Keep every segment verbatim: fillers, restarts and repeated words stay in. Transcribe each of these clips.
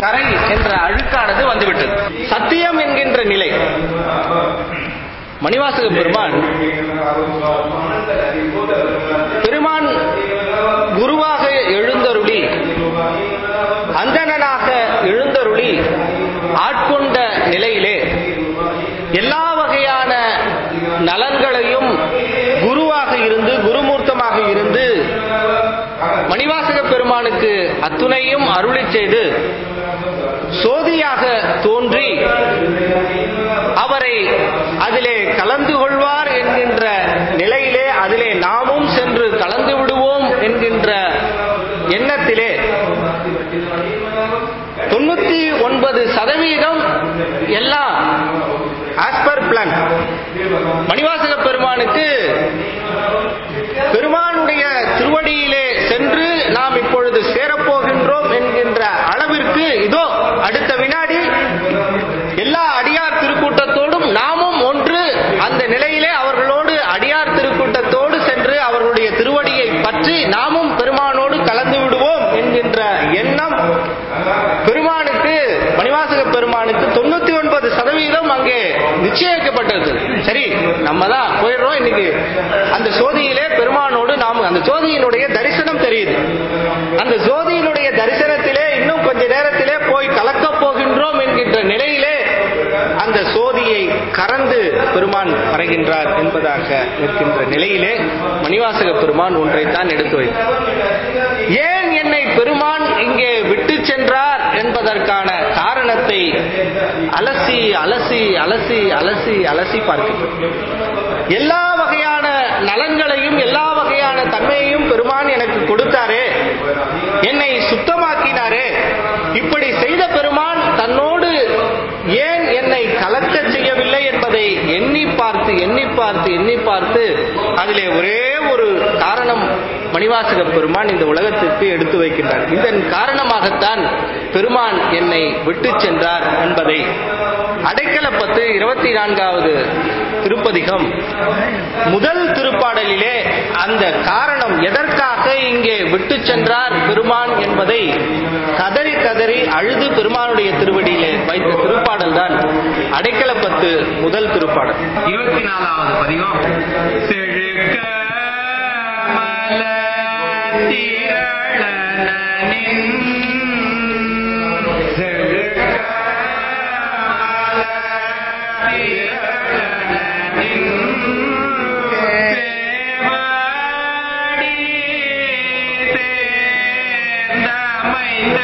கரை என்ற அழுக்கானது வந்துவிட்டது. சத்தியம் என்கின்ற நிலை. மணிவாசக பெருமான் பெருமான் குருவாக எழுந்தருளி அந்தணனாக எழுந்தருளி ஆட்கொண்ட நிலையிலே எல்லா வகையான நலன்களையும் குருவாக இருந்து குருமூர்த்தமாக இருந்து மணிவாசக பெருமானுக்கு அத்துணையும் அருளி செய்து சோதியாக தோன்றி அவரை அதிலே கலந்து கொள்வார் என்கின்ற நிலையிலே அதிலே நாமும் சென்று கலந்து விடுவோம் என்கின்ற எண்ணத்திலே தொண்ணூத்தி ஒன்பது சதவீதம் எல்லாம் ஆஸ் பர் பிளான் மணிவாசக பெருமானுக்கு பெருமானுடைய திருவடியிலே சென்று நாம் இப்பொழுது சேரப்போகின்றோம் என்கின்ற அளவிற்கு இதோ அடுத்த வினாடி எல்லா அடியார் திருக்கூட்டத்தோடும் நாமும் ஒன்று அந்த நிலையிலே அவர்களோடு அடியார் திருக்கூட்டத்தோடு சென்று அவர்களுடைய திருவடியை பற்றி நாமும் பெருமானோடு கலந்து விடுவோம் என்கின்ற எண்ணம் பெருமானுக்கு மணிவாசக பெருமானுக்கு தொண்ணூத்தி ஒன்பது சதவீதம் அங்கே நிச்சயிக்கப்பட்டது. சரி, நம்ம தான் போயிடுறோம் இன்னைக்கு அந்த சோதியிலே பெருமானோடு நாம் அந்த ஜோதியினுடைய தரிசனம் தெரியுது. அந்த ஜோதியினுடைய தரிசனத்திலே இன்னும் கொஞ்ச நேரத்திலே போய் கலக்கப் போகின்றோம் என்கின்ற நிலையிலே அந்த சோதியை கறந்து பெருமான் மறைகின்றார் என்பதாக இருக்கின்ற நிலையிலே மணிவாசக பெருமான் ஒன்றைத்தான் எடுத்து வைத்தார். ஏன் என்னை பெருமான் இங்கே விட்டு சென்றார் என்பதற்கான காரணத்தை அலசி அலசி அலசி அலசி அலசி பார்க்கின்றோம். எல்லா வகையான நலன்களையும் எல்லா வகையான தன்மையையும் பெருமான் எனக்கு கொடுத்தாரே, என்னை சுத்தமாக்கினாரே, இப்படி செய்த பெருமான் தன்னோடு ஏன் என்னை கலக்க செய்யவில்லை என்பதை எண்ணி பார்த்து எண்ணி பார்த்து எண்ணி பார்த்து அதிலே ஒரே ஒரு காரணம் மணிவாசக பெருமான் இந்த உலகத்திற்கு எடுத்து வைக்கின்றார். இதன் காரணமாகத்தான் பெருமான் என்னை விட்டு சென்றார் என்பதை அடைக்கலப்பத்து இருபத்தி நான்காவது திருப்பதிகம் முதல் திருப்பாடலிலே அந்த காரணம் எதற்காக இங்கே விட்டு சென்றார் பெருமான் என்பதை கதறி கதறி அழுது பெருமானுடைய திருவடியிலே வைத்த திருப்பாடல் தான் அடைக்கலப்பத்து முதல் திருப்பாடல். இருபத்தி நாலாவது பதிகம். செழுக்க மலர் திரளனின் செழுக்க மலர் திரளனின் சேவடி சேர்ந்தமைந்த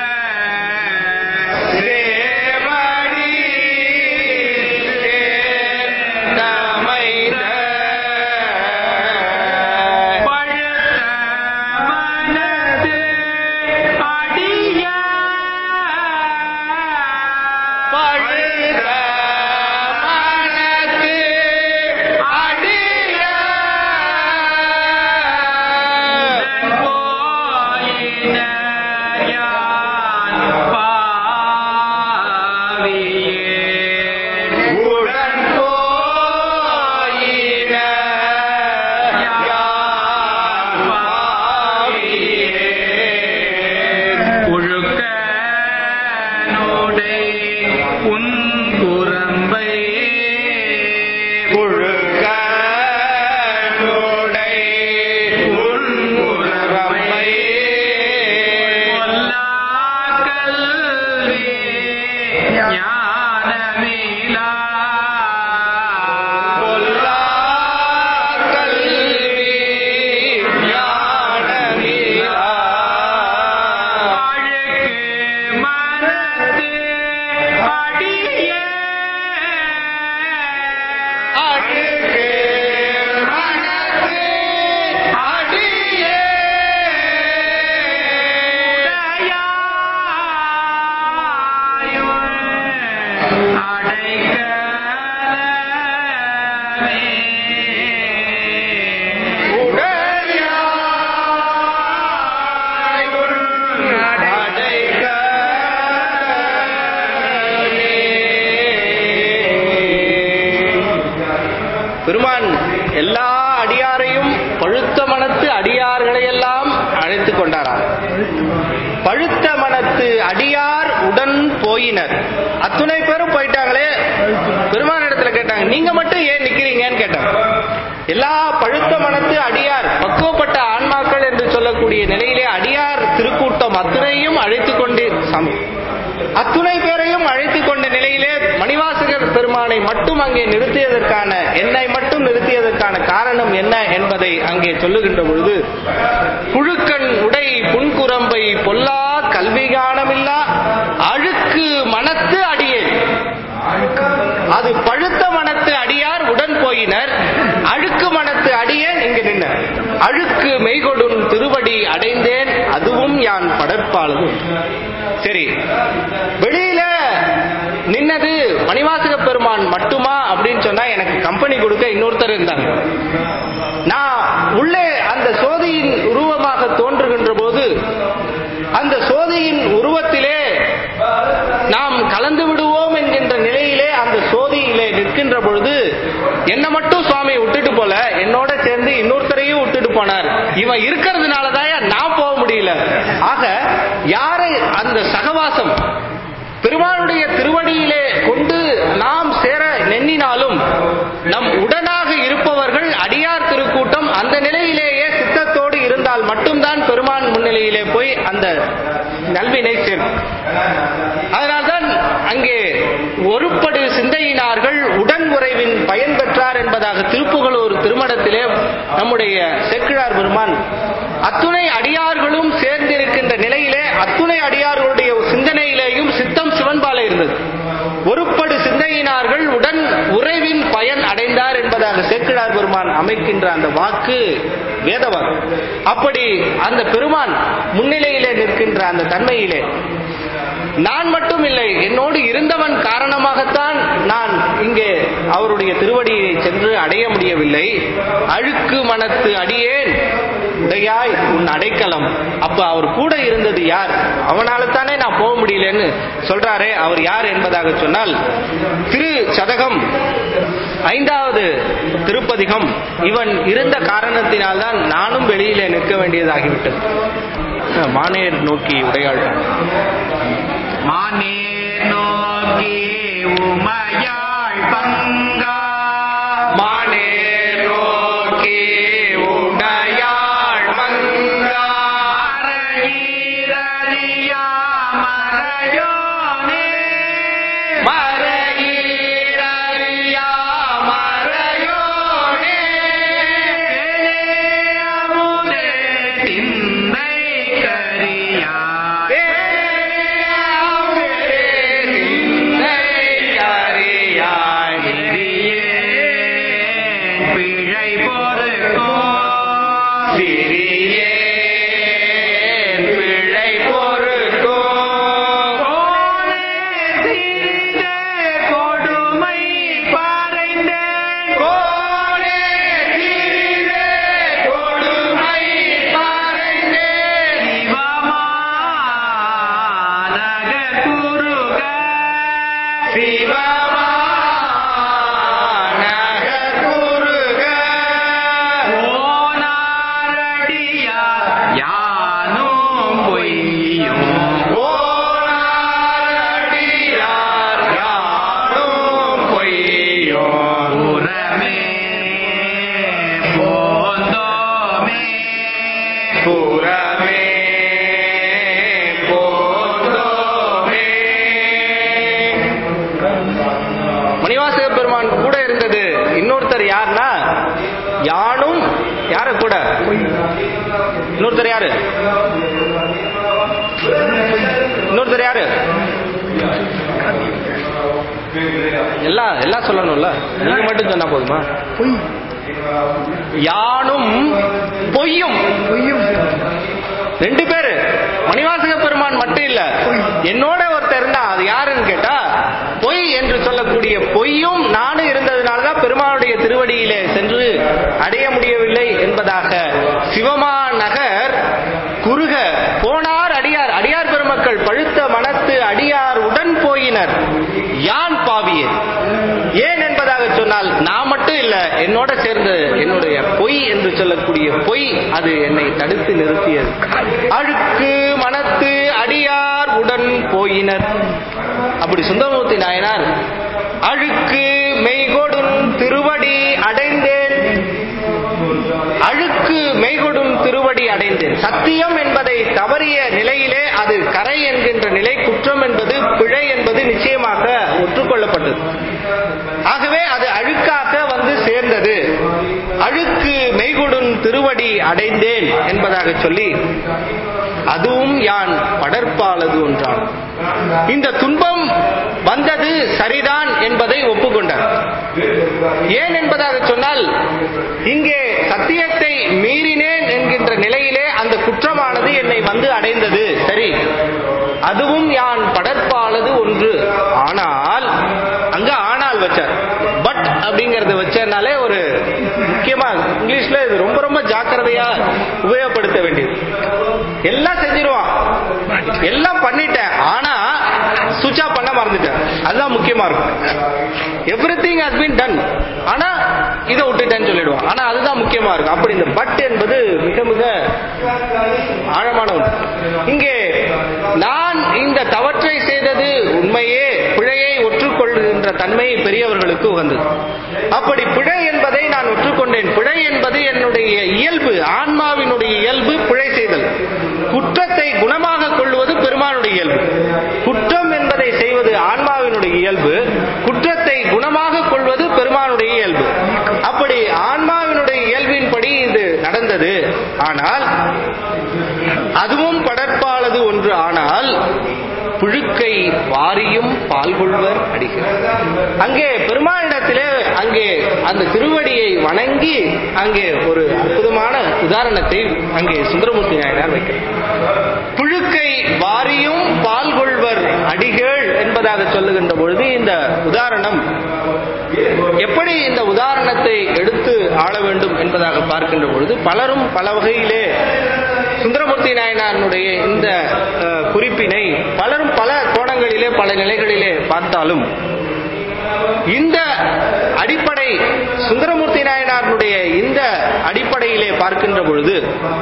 பெருமான் எல்லா அடியாரையும் பழுத்த மனத்து அடியார்களை எல்லாம் அழைத்துக் கொண்டாராம். பழுத்த மனத்து அடியார் உடன் போயினர். அத்துணை பேரும் போயிட்டாங்களே, பெருமான் இடத்துல கேட்டாங்க, நீங்க மட்டும் ஏன் நிக்கிறீங்கன்னு கேட்டாங்க. எல்லா பழுத்த மனத்து அடியார், பக்குவப்பட்ட ஆன்மாக்கள் என்று சொல்லக்கூடிய நிலையிலே அடியார் திருக்கூட்டம் அத்துணையும் அழைத்துக் கொண்டு சாமி அத்துணை பேரையும் அழைத்துக் கொண்ட நிலையிலே மணிவாசகர் பெருமானை மட்டும் அங்கே நிறுத்தியதற்கான, என்னை மட்டும் நிறுத்தியதற்கான காரணம் என்ன என்பதை அங்கே சொல்லுகின்ற பொழுது, புழுக்கண் உடை புன்குரம்பை பொல்லா கல்வி காணமில்லா அழுக்கு மனத்து அடியேன். அது பழுத்த மனத்து அடியார் உடன் போயினர், அழுக்கு மனத்து அடியேன் இங்கு நின்ன. அழுக்கு மெய்கொடும் திருவடி அடைந்தேன், அதுவும் யான் படற்பாளதும். சரி, வெளியில நின்னது மணிவாசக பெருமான் மட்டுமா அப்படின்னு சொன்னா எனக்கு கம்பெனி கொடுக்க இன்னொருத்தர் இருந்தாங்க. நான் உள்ளே அந்த சோதியின் உருவமாக தோன்றுகின்ற போது அந்த சோதியின் உருவத்திலே நாம் கலந்து விடுவோம் என்கின்ற நிலையிலே அந்த சோதியிலே நிற்கின்ற பொழுது என்ன மட்டும் சுவாமி விட்டுட்டு போல, என்னோட சேர்ந்து இன்னொருத்தரையும் விட்டுட்டு போனார். இவன் இருக்கிறதுனாலதான் நான் போக முடியல. ஆக யாரை அந்த சகவாசம் பெருமானுடைய திருவடியிலே கொண்டு நாம் சேர நெண்ணினாலும் நம் உடனாக இருப்பவர்கள் அடியார் திருக்கூட்டம் அந்த நிலையிலேயே சித்தத்தோடு இருந்தால் மட்டும்தான் பெருமான் முன்னிலையிலே போய் அந்த நல்வினை சேரும். அதனால்தான் அங்கே ஒருபடு சிந்தையினார்கள் உடன் உறைவின் பயன் பெற்றார் என்பதாக திருப்புகலூர் திருமணத்திலே நம்முடைய சேக்கிழார் பெருமான் அத்துணை அடியார்களும் சேர்ந்திருக்கின்ற நிலையிலே அத்துணை அடியார்களுடைய சிந்தனையிலேயும் சித்தம் சிவன்பால இருந்தது. ஒருபடு சிந்தையினார்கள் உடன் உறைவின் பயன் அடைந்தார் என்பதாக சேக்கிழார் பெருமான் அமைக்கின்ற அந்த வாக்கு வேதவாக்கு. அப்படி அந்த பெருமான் முன்னிலையிலே நிற்கின்ற அந்த தன்மையிலே நான் மட்டும் இல்லை, என்னோடு இருந்தவன் காரணமாகத்தான் நான் இங்கே அவருடைய திருவடியை சென்று அடைய முடியவில்லை. அழுக்கு மனத்து அடியேன் உடையாய் உன் அடைக்கலம். அப்ப அவர் கூட இருந்தது யார்? அவனால தானே நான் போக முடியலன்னு சொல்றாரே, அவர் யார் என்பதாக சொன்னால் திரு சதகம் ஐந்தாவது திருப்பதிகம். இவன் இருந்த காரணத்தினால்தான் நானும் வெளியிலே நிற்க வேண்டியதாகிவிட்டது. மானேர் நோக்கி உடையாள் மானேர் நோக்கி உமையாள் பங்கா மானேர் நோக்கி உடையாள் மங்கா மறையீரறியா மறையோனே மறையீரறியா மறையோனே அமுதே திந்தை கரியா பிழை பொறுக்கோ பிழை பொறுக்கோ கொடுமை பாறைந்தேன் கோடே தீரே கொடுமை பாறைந்தேன் சிவமானக குருக சிவமானக குருக ஓனாரடியா யானும் பொய்யும் ஓனாரடியார் யாரும் பொய்யோர் புறமே போந்தோமே புறமே போந்தோமே. மணிவாசக பெருமான் கூட இருந்தது இன்னொருத்தர் யாருன்னா, யானும் யார கூட இன்னொருத்தர் யாரு இன்னொருத்தர் யாரு எல்லாம் எல்லாம் சொல்லணும்ல, நீங்க மட்டும் சொன்னா போதுமா? யானும் பொய்யும் ரெண்டு பேரு. மணிவாசக பெருமான் மட்டும் இல்ல, என்னோட ஒருத்தர் இருந்தா அது யாருன்னு கேட்டா பொய் என்று சொல்லக்கூடிய பொய்யும் நானும் இருந்ததுனாலதான் பெருமானுடைய திருவடியிலே சென்று அடைய முடியவில்லை என்பதாக சிவமா நகர் குறுக போனார் அடியார். அடியார் பெருமக்கள் பழுத்த மனத்து அடியார் உடன் போயினர். யான் பாவியேன். ஏன் என்பதாக சொன்னால் நான் மட்டும் இல்ல, என்னோட சேர்ந்து என்னுடைய பொய் என்று சொல்லக்கூடிய பொய் அது என்னை தடுத்து நிறுத்தியது. அழுக்கு மனத்து அடியார் அடியார் உடன் போயினர். அப்படி சுந்தரமூர்த்தி நாயனார் அழுக்கு மெய்கொடும் திருவடி அடைந்தேன், அழுக்கு மெய்கொடும் திருவடி அடைந்தேன். சத்தியம் என்பதை தவறிய நிலையிலே அது கரை என்கின்ற நிலை, குற்றம் என்பது பிழை என்பது நிச்சயமாக ஒற்றுக்கொள்ளப்பட்டது. ஆகவே அது அழுக்காக வந்து சேர்ந்தது. அழுக்கு மெய்கொடும் திருவடி அடைந்தேன் என்பதாக சொல்லி அதுவும் யான் படற்பாலது ஒன்றான். இந்த துன்பம் வந்தது சரிதான் என்பதை ஒப்புக்கொண்டார். ஏன் என்பதாக சொன்னால், இங்கே சத்தியத்தை மீறினேன் என்கின்ற நிலையிலே அந்த குற்றமானது என்னை வந்து அடைந்தது, சரி, அதுவும் யான் படற்பாலது ஒன்று. ஆனால் அங்க ஆனால் வச்சார், பட் அப்படிங்கறத வச்சனாலே ஒரு முக்கியமா இங்கிலீஷ்ல இது ரொம்ப ரொம்ப ஜாக்கிரதையா உபயோகப்படுத்த வேண்டியது. எல்லாம் செஞ்சிருவான், எல்லாம் பண்ணிட்டேன், ஆனா சுவிட்ச் ஆஃப் பண்ண மறந்துட்டேன், அதுதான் முக்கியமா இருக்கும். எவ்ரிதிங் ஹஸ் பீன் டன், ஆனா இதை விட்டுட்டேன்னு சொல்லிடுவான், ஆனா அதுதான் முக்கியமா இருக்கும். அப்படி இந்த பட் என்பது மிக மிக ஆழமான ஒன்று. இங்கே நான் இந்த தவற்றை செய்தது உண்மையே, பிழையை ஒற்றுக்கொள்கின்ற தன்மை பெரியவர்களுக்கு உகந்தது. அப்படி பிழை என்பதை நான் ஒற்றுக்கொண்டேன். பிழை என்பது என்னுடைய இயல்பு, ஆன்மாவினுடைய இயல்பு பிழை செய்தல். குற்றத்தை குணமாக கொள்வது பெருமானுடைய இயல்பு. குற்றம் என்பதை செய்வது ஆன்மாவினுடைய இயல்பு, குற்றத்தை குணமாக கொள்வது பெருமானுடைய இயல்பு. அப்படி ஆன்மாவினுடைய இயல்பின்படி இது நடந்தது. ஆனால் அதுவும் படற்பாலது ஒன்று. ஆனால் புழுக்கை வாரியும் பால்கொள்வர் அடிகிறார். அங்கே பெருமானிடத்திலே அங்கே அந்த திருவடியை வணங்கி அங்கே ஒரு அற்புதமான உதாரணத்தை அங்கே சுந்தரமூர்த்தி நாயனார் வைக்கிறார். புழுக்கை வாரியும் பால்கொள்வர் அடிகள் என்பதாக சொல்லுகின்ற பொழுது இந்த உதாரணம் எப்படி இந்த உதாரணத்தை எடுத்து ஆள வேண்டும் என்பதாக பார்க்கின்ற பொழுது பலரும் பல வகையிலே சுந்தரமூர்த்தி நாயனாருடைய இந்த குறிப்பினை பலரும் பல கோணங்களிலே பல நிலைகளிலே பார்த்தாலும் இந்த அடிப்படை சுந்தரமூர்த்தி நாயனாருடைய இந்த அடிப்படையிலே பார்க்கின்ற பொழுது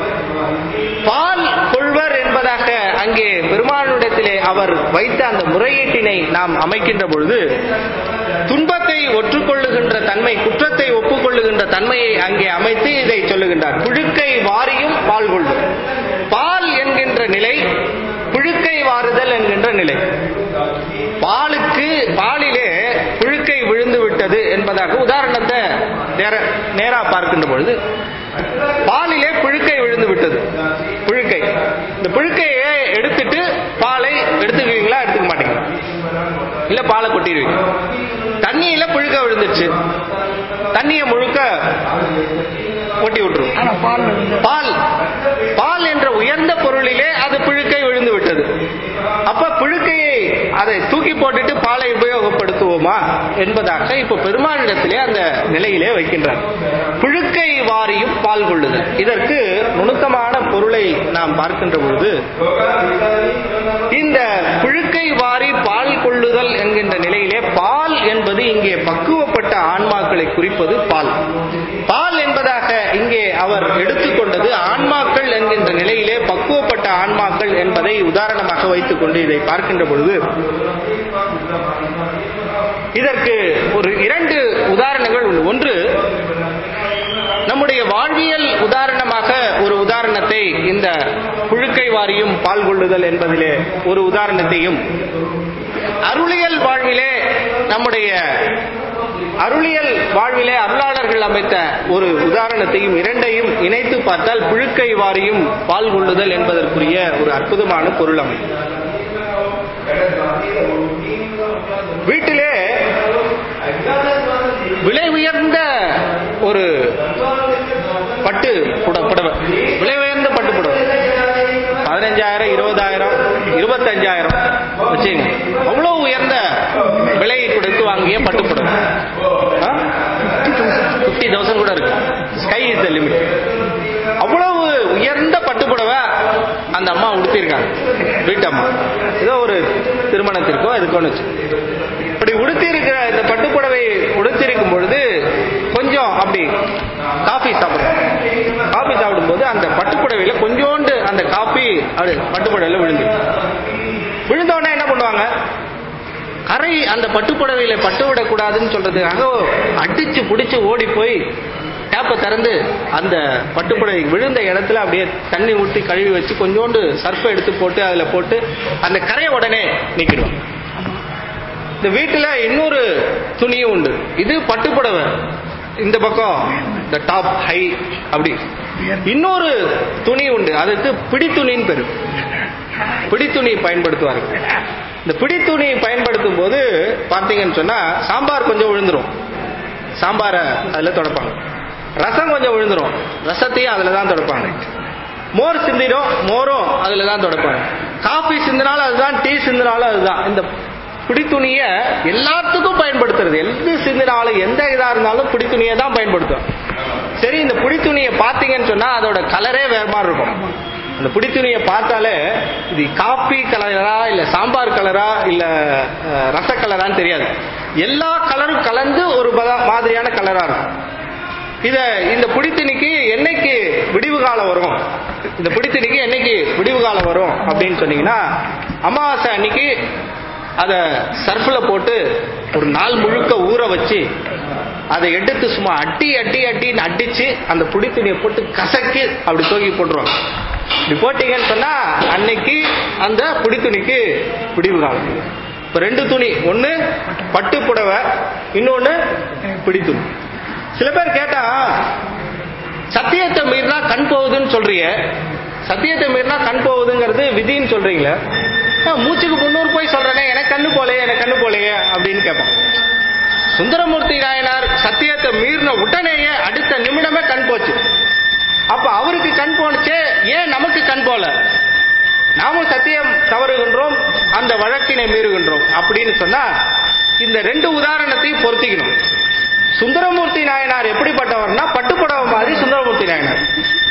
பால் கொள்வர் என்பதாக அங்கே பெருமானிடத்திலே அவர் வைத்த அந்த முறையீட்டினை நாம் அமைக்கின்ற பொழுது துன்பத்தை ஒற்றுக்கொள்ளுகின்ற தன்மை, குற்றத்தை ஒப்புக்கொள்ளுகின்ற தன்மையை அங்கே அமைத்து இதை சொல்லுகின்றார். புழுக்கை வாரியும் பால் கொள்ளும். பால் என்கின்ற நிலை, புழுக்கை வாறுதல் என்கின்ற நிலை. பாலுக்கு பாலிலே புழுக்கை விழுந்து விட்டது என்பதாக உதாரணத்தை நேரா பார்க்கின்ற பொழுது பாலிலே புழுக்கை விழுந்து விட்டது. புழுக்கை, இந்த புழுக்கையை எடுத்துட்டு பாலை எடுத்துக்குவீங்களா, எடுத்துக்க மாட்டீங்களா? இல்ல பாலை கொட்டிடுவீங்க. தண்ணியில புழுக்க விழுந்துச்சு, தண்ணியை முழுக்க கொட்டி விட்டுரும். பால் பால் என்ற உயர்ந்த பொருளிலே அது புழுக்கை விழுந்து விட்டது. அப்ப புழுக்கையை அதை தூக்கி போட்டுட்டு பாலை உபயோகப்படுத்துவோமா என்பதாக இப்ப பெருமானிடத்திலே அந்த நிலையிலே வைக்கின்றார். புழுக்கை வாரியும் பால் கொள்ளுதல், இதற்கு நுணுக்கமான பொருளை நாம் பார்க்கின்ற பொழுது இந்த புழுக்கை வாரி பால் கொள்ளுதல் என்கின்ற நிலையிலே பால் என்பது இங்கே பக்குவப்பட்ட ஆன்மாக்களை குறிப்பது. பால் பால் என்பதாக இங்கே அவர் எடுத்துக்கொண்டது ஆன்மாக்கள் என்கின்ற நிலையிலே பக்குவப்பட்ட ஆன்மாக்கள் என்பதை உதாரணமாக வைத்துக் கொண்டு இதை பார்க்கின்ற பொழுது இதற்கு ஒரு இரண்டு உதாரணங்கள் உண்டு. ஒன்று, நம்முடைய வாழ்வியல் உதாரணமாக ஒரு உதாரணத்தை, இந்த புழுக்கை வாரியும் பால் கொள்ளுதல் என்பதிலே ஒரு உதாரணத்தையும், அருளியல் வாழ்விலே நம்முடைய அருளியல் வாழ்விலே அருளாளர்கள் அமைத்த ஒரு உதாரணத்தையும் இரண்டையும் இணைத்து பார்த்தால் புழுக்கை வாரியும் பால் கொள்ளுதல் என்பதற்குரிய ஒரு அற்புதமான பொருள் அமையும். வீட்டிலே விலை உயர்ந்த ஒரு பட்டு புடவை, விலை உயர்ந்த பட்டு புடவை பதினஞ்சாயிரம், இருபதாயிரம், இருபத்தஞ்சாயிரம் வச்சுங்க, அவ்வளவு உயர்ந்த விலை கொடுத்து வாங்கிய பட்டு புடவை பிப்டி தௌசண்ட் கூட இருக்கு. Sky is the limit. அவ்வளவு உயர்ந்த பட்டு புடவை அந்த அம்மா உடுத்திருக்காங்க, வீட்டம்மா. ஏதோ ஒரு திருமணத்திற்கோ இதுக்கோன்னு வச்சு இப்படி உடுத்திருக்கிற இந்த பட்டுப்புடவை உடுத்திருக்கும் பொழுது கொஞ்சம் அப்படி காஃபி சாப்பிடுறோம். காஃபி சாப்பிடும் போது அந்த பட்டுப்புடவையில கொஞ்சோண்டு அந்த காஃபி அப்படி பட்டுப்புடவையில விழுந்து விழுந்தோடனே என்ன பண்ணுவாங்க, கரை அந்த பட்டுப்புடவையில பட்டு விடக்கூடாதுன்னு சொல்றதுக்காக அடிச்சு பிடிச்சு ஓடி போய் டேப்பை திறந்து அந்த பட்டுப்புடவை விழுந்த இடத்துல அப்படியே தண்ணி ஊற்றி கழுவி வச்சு கொஞ்சோண்டு சர்ஃபை எடுத்து போட்டு அதுல போட்டு அந்த கரையை உடனே நீக்கிடுவாங்க. இந்த வீட்டுல இன்னொரு துணியும் உண்டு. இது பட்டுப்புடவை, இந்த பக்கம் இந்த டாப் ஹை அப்படி. இன்னொரு துணி உண்டு, அதுக்கு பிடித்துணின்னு பேரு. பிடித்துணி பயன்படுத்துவார்கள். இந்த பிடித்துணி பயன்படுத்தும் போது பார்த்தீங்கன்னு சொன்னா சாம்பார் கொஞ்சம் விழுந்துரும், சாம்பாரை அதுல தொடப்பாங்க. ரசம் கொஞ்சம் விழுந்துரும், ரசத்தையும் அதுல தான் தொடப்பாங்க. மோர் சிந்திடும், மோரும் அதுல தான் தொடப்பாங்க. காஃபி சிந்தினாலும் அதுதான், டீ சிந்தினாலும் அதுதான். இந்த பிடித்துணிய எல்லாத்துக்கும் பயன்படுத்துறது, எது சிந்தினாலும் எந்த இதா இருந்தாலும் பிடித்துணியை தான் பயன்படுத்தும். சரி, இந்த பிடித்துணியை பார்த்தீங்கன்னு சொன்னா அதோட கலரே வேற மாதிரி இருக்கும். அந்த பிடித்துணியை பார்த்தாலே இது காபி கலரா இல்ல சாம்பார் கலரா இல்ல ரச கலரான்னு தெரியாது. எல்லா கலரும் கலந்து ஒரு மாதிரியான கலரா இருக்கும். இத இந்த பிடித்துணிக்கு என்னைக்கு விடிவு காலம் வரும், இந்த பிடித்துணிக்கு என்னைக்கு விடிவு காலம் வரும் அப்படின்னு சொன்னீங்கன்னா, அமாவாசை அன்னைக்கு அத சர்ஃப்ல போட்டு ஒரு நாள் முழுக்க ஊற வச்சு அதை எடுத்து சும்மா அட்டி அட்டி அட்டின்னு அடிச்சு அந்த பிடித்துணியை போட்டு கசக்கி அப்படி தூக்கி போட்டுருவாங்க. இப்படி போட்டீங்கன்னு சொன்னா அன்னைக்கு அந்த பிடித்துணிக்கு விடிவு காலம். இப்ப ரெண்டு துணி, ஒண்ணு பட்டு புடவை, இன்னொன்னு பிடித்துணி. சில பேர் கேட்டா, சத்தியத்தை மீறினா கண் போகுதுன்னு சொல்றீங்க, சத்தியத்தை மீறினா கண் போகுதுங்கிறது விதின்னு சொல்றீங்களே, மூச்சுக்கு முன்னூறு போய் சொல்றேனே எனக்கு கண்ணு போலையே எனக்கு கண்ணு போலையே அப்படின்னு கேட்பான். சுந்தரமூர்த்தி நாயனார் சத்தியத்தை மீறின உடனேயே அடுத்த நிமிடமே கண் போச்சு. அப்ப அவருக்கு கண் போனுச்சே, ஏன் நமக்கு கண் போல? நாமும் சத்தியம் தவறுகின்றோம், அந்த வழக்கினை மீறுகின்றோம் அப்படின்னு சொன்னா இந்த ரெண்டு உதாரணத்தையும் பொருத்திக்கணும். சுந்தரமூர்த்தி நாயனார் எப்படிப்பட்டவர்னா பட்டுப்புடவை மாதிரி சுந்தரமூர்த்தி நாயனார்.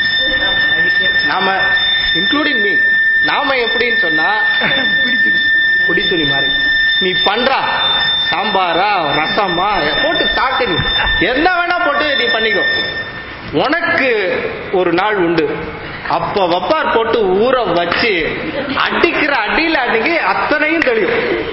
நாம இன்க்ளூடிங் மீ, நாம எப்படின்னு சொன்னா பிடித்துணி மாதிரி. நீ பண்றா சாம்பாரா ரசமா போட்டு தாக்கு, நீ என்ன வேணா போட்டு நீ பண்ணிக்கோ. உனக்கு ஒரு நாள் உண்டு, அப்ப வப்பார் போட்டு ஊற வச்சு அடிக்கிற அடியில அன்னைக்கு அத்தனையும் தெரியும்.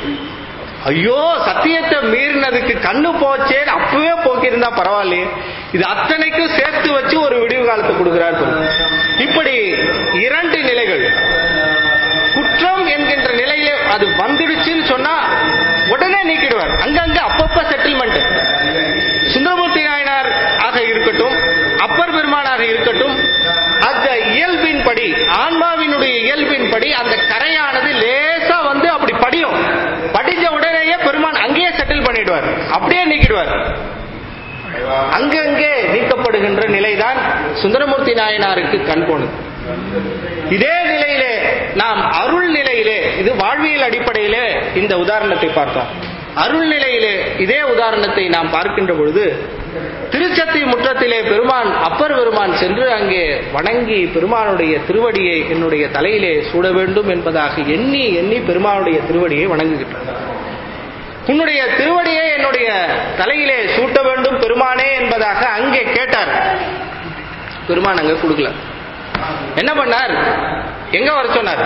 ஐயோ சத்தியத்தை மீறினதுக்கு கண்ணு போச்சேன்னு அப்பவே போக்கிருந்தா பரவாயில்லையே, இது அத்தனைக்கும் சேர்த்து வச்சு ஒரு விடிவு காலத்தை கொடுக்கிறார். இப்படி இரண்டு நிலைகள். குற்றம் என்கின்ற நிலையில அது வந்துடுச்சுன்னு சொன்னா உடனே நீக்கிடுவார். அங்கங்க அப்பப்ப செட்டில்மெண்ட். சுந்தரமூர்த்தி நாயனார் ஆக இருக்கட்டும், அப்பர் பெருமானாக இருக்கட்டும், அந்த இயல்பின் படி, ஆன்மாவினுடைய இயல்பின் படி அந்த கரையானது லேசா வந்து அப்படி படியும். படிஞ்ச உடனேயே பெருமான் அங்கேயே செட்டில் பண்ணிடுவார், அப்படியே நீக்கிடுவார். அங்கங்கே நீக்கப்படுகின்ற நிலைதான் சுந்தரமூர்த்தி நாயனாருக்கு கண் போனது. இதே நிலையிலே நாம் அருள் நிலையிலே, இது வாழ்வியல் அடிப்படையிலே இந்த உதாரணத்தை பார்த்தோம். அருள் நிலையிலே இதே உதாரணத்தை நாம் பார்க்கின்ற பொழுது, திருச்சத்தி முற்றத்திலே பெருமான் அப்பர் பெருமான் சென்று அங்கே வணங்கி பெருமானுடைய திருவடியை என்னுடைய தலையிலே சூட வேண்டும் என்பதாக எண்ணி எண்ணி பெருமானுடைய திருவடியை வணங்குகின்றார். உன்னுடைய திருவடியை என்னுடைய தலையிலே சூட்ட வேண்டும் பெருமானே என்பதாக அங்கே கேட்டார். பெருமான் அங்க கொடுக்கல. என்ன பண்ணார்? எங்க வர சொன்னார்?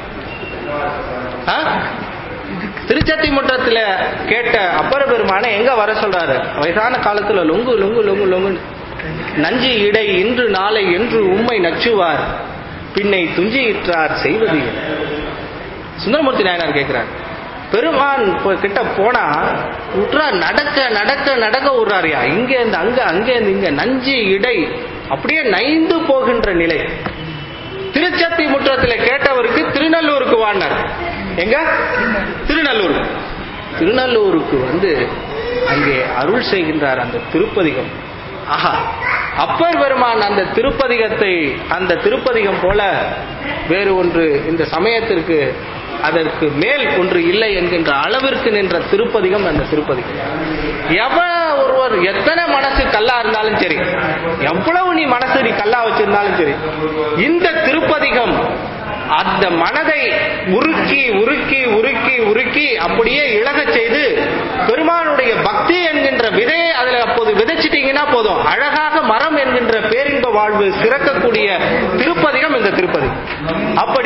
திருச்சத்தி முற்றத்துல கேட்ட அப்பர பெருமானை எங்க வர சொல்றாரு? வயசான காலத்துல லொங்கு லொங்கு லொங்கு லொங்கு நஞ்சி இடை இன்று நாளை என்று உம்மை நச்சுவார் பின்னை துஞ்சியிற்றார் செய்வது. சுந்தரமூர்த்தி நாயனார் கேட்கிறார். பெருமான் கிட்ட போனா விட்டுறா, நடக்க நடக்க நடக்க விடுறாருயா. இங்க இருந்து அங்க, அங்க இருந்து இங்க, நஞ்சி இடை அப்படியே நைந்து போகின்ற நிலை. திருச்சத்தி முற்றத்தில் கேட்டவருக்கு திருநல்லூருக்கு வாண்டார். எங்க? திருநல்லூர். திருநல்லூருக்கு வந்து அங்கே அருள் செய்கின்றார் அந்த திருப்பதிகம். ஆஹா, அப்பர் பெருமான் அந்த திருப்பதிகத்தை, அந்த திருப்பதிகம் போல வேறு ஒன்று இந்த சமயத்திற்கு அதற்கு மேல் ஒன்று இல்லை என்கின்ற அளவிற்கு நின்ற திருப்பதிகம் அந்த திருப்பதிகம். எவ ஒருவர் எத்தனை மனசு கல்லா இருந்தாலும் சரி, எவ்வளவு நீ மனசு நீ கல்லா வச்சிருந்தாலும் சரி, இந்த திருப்பதிகம் அந்த மனதை உருக்கி உருக்கி உருக்கி உருக்கி அப்படியே இழக செய்து பெருமானுடைய பக்தி என்கின்ற விதையை அதுல அப்போது விதைச்சிட்டீங்கன்னா போதும், அழகாக மரம் என்கின்ற பேரின்ப வாழ்வு சிறக்கக்கூடிய திருப்பதிகம் இந்த திருப்பதிகம். அப்படி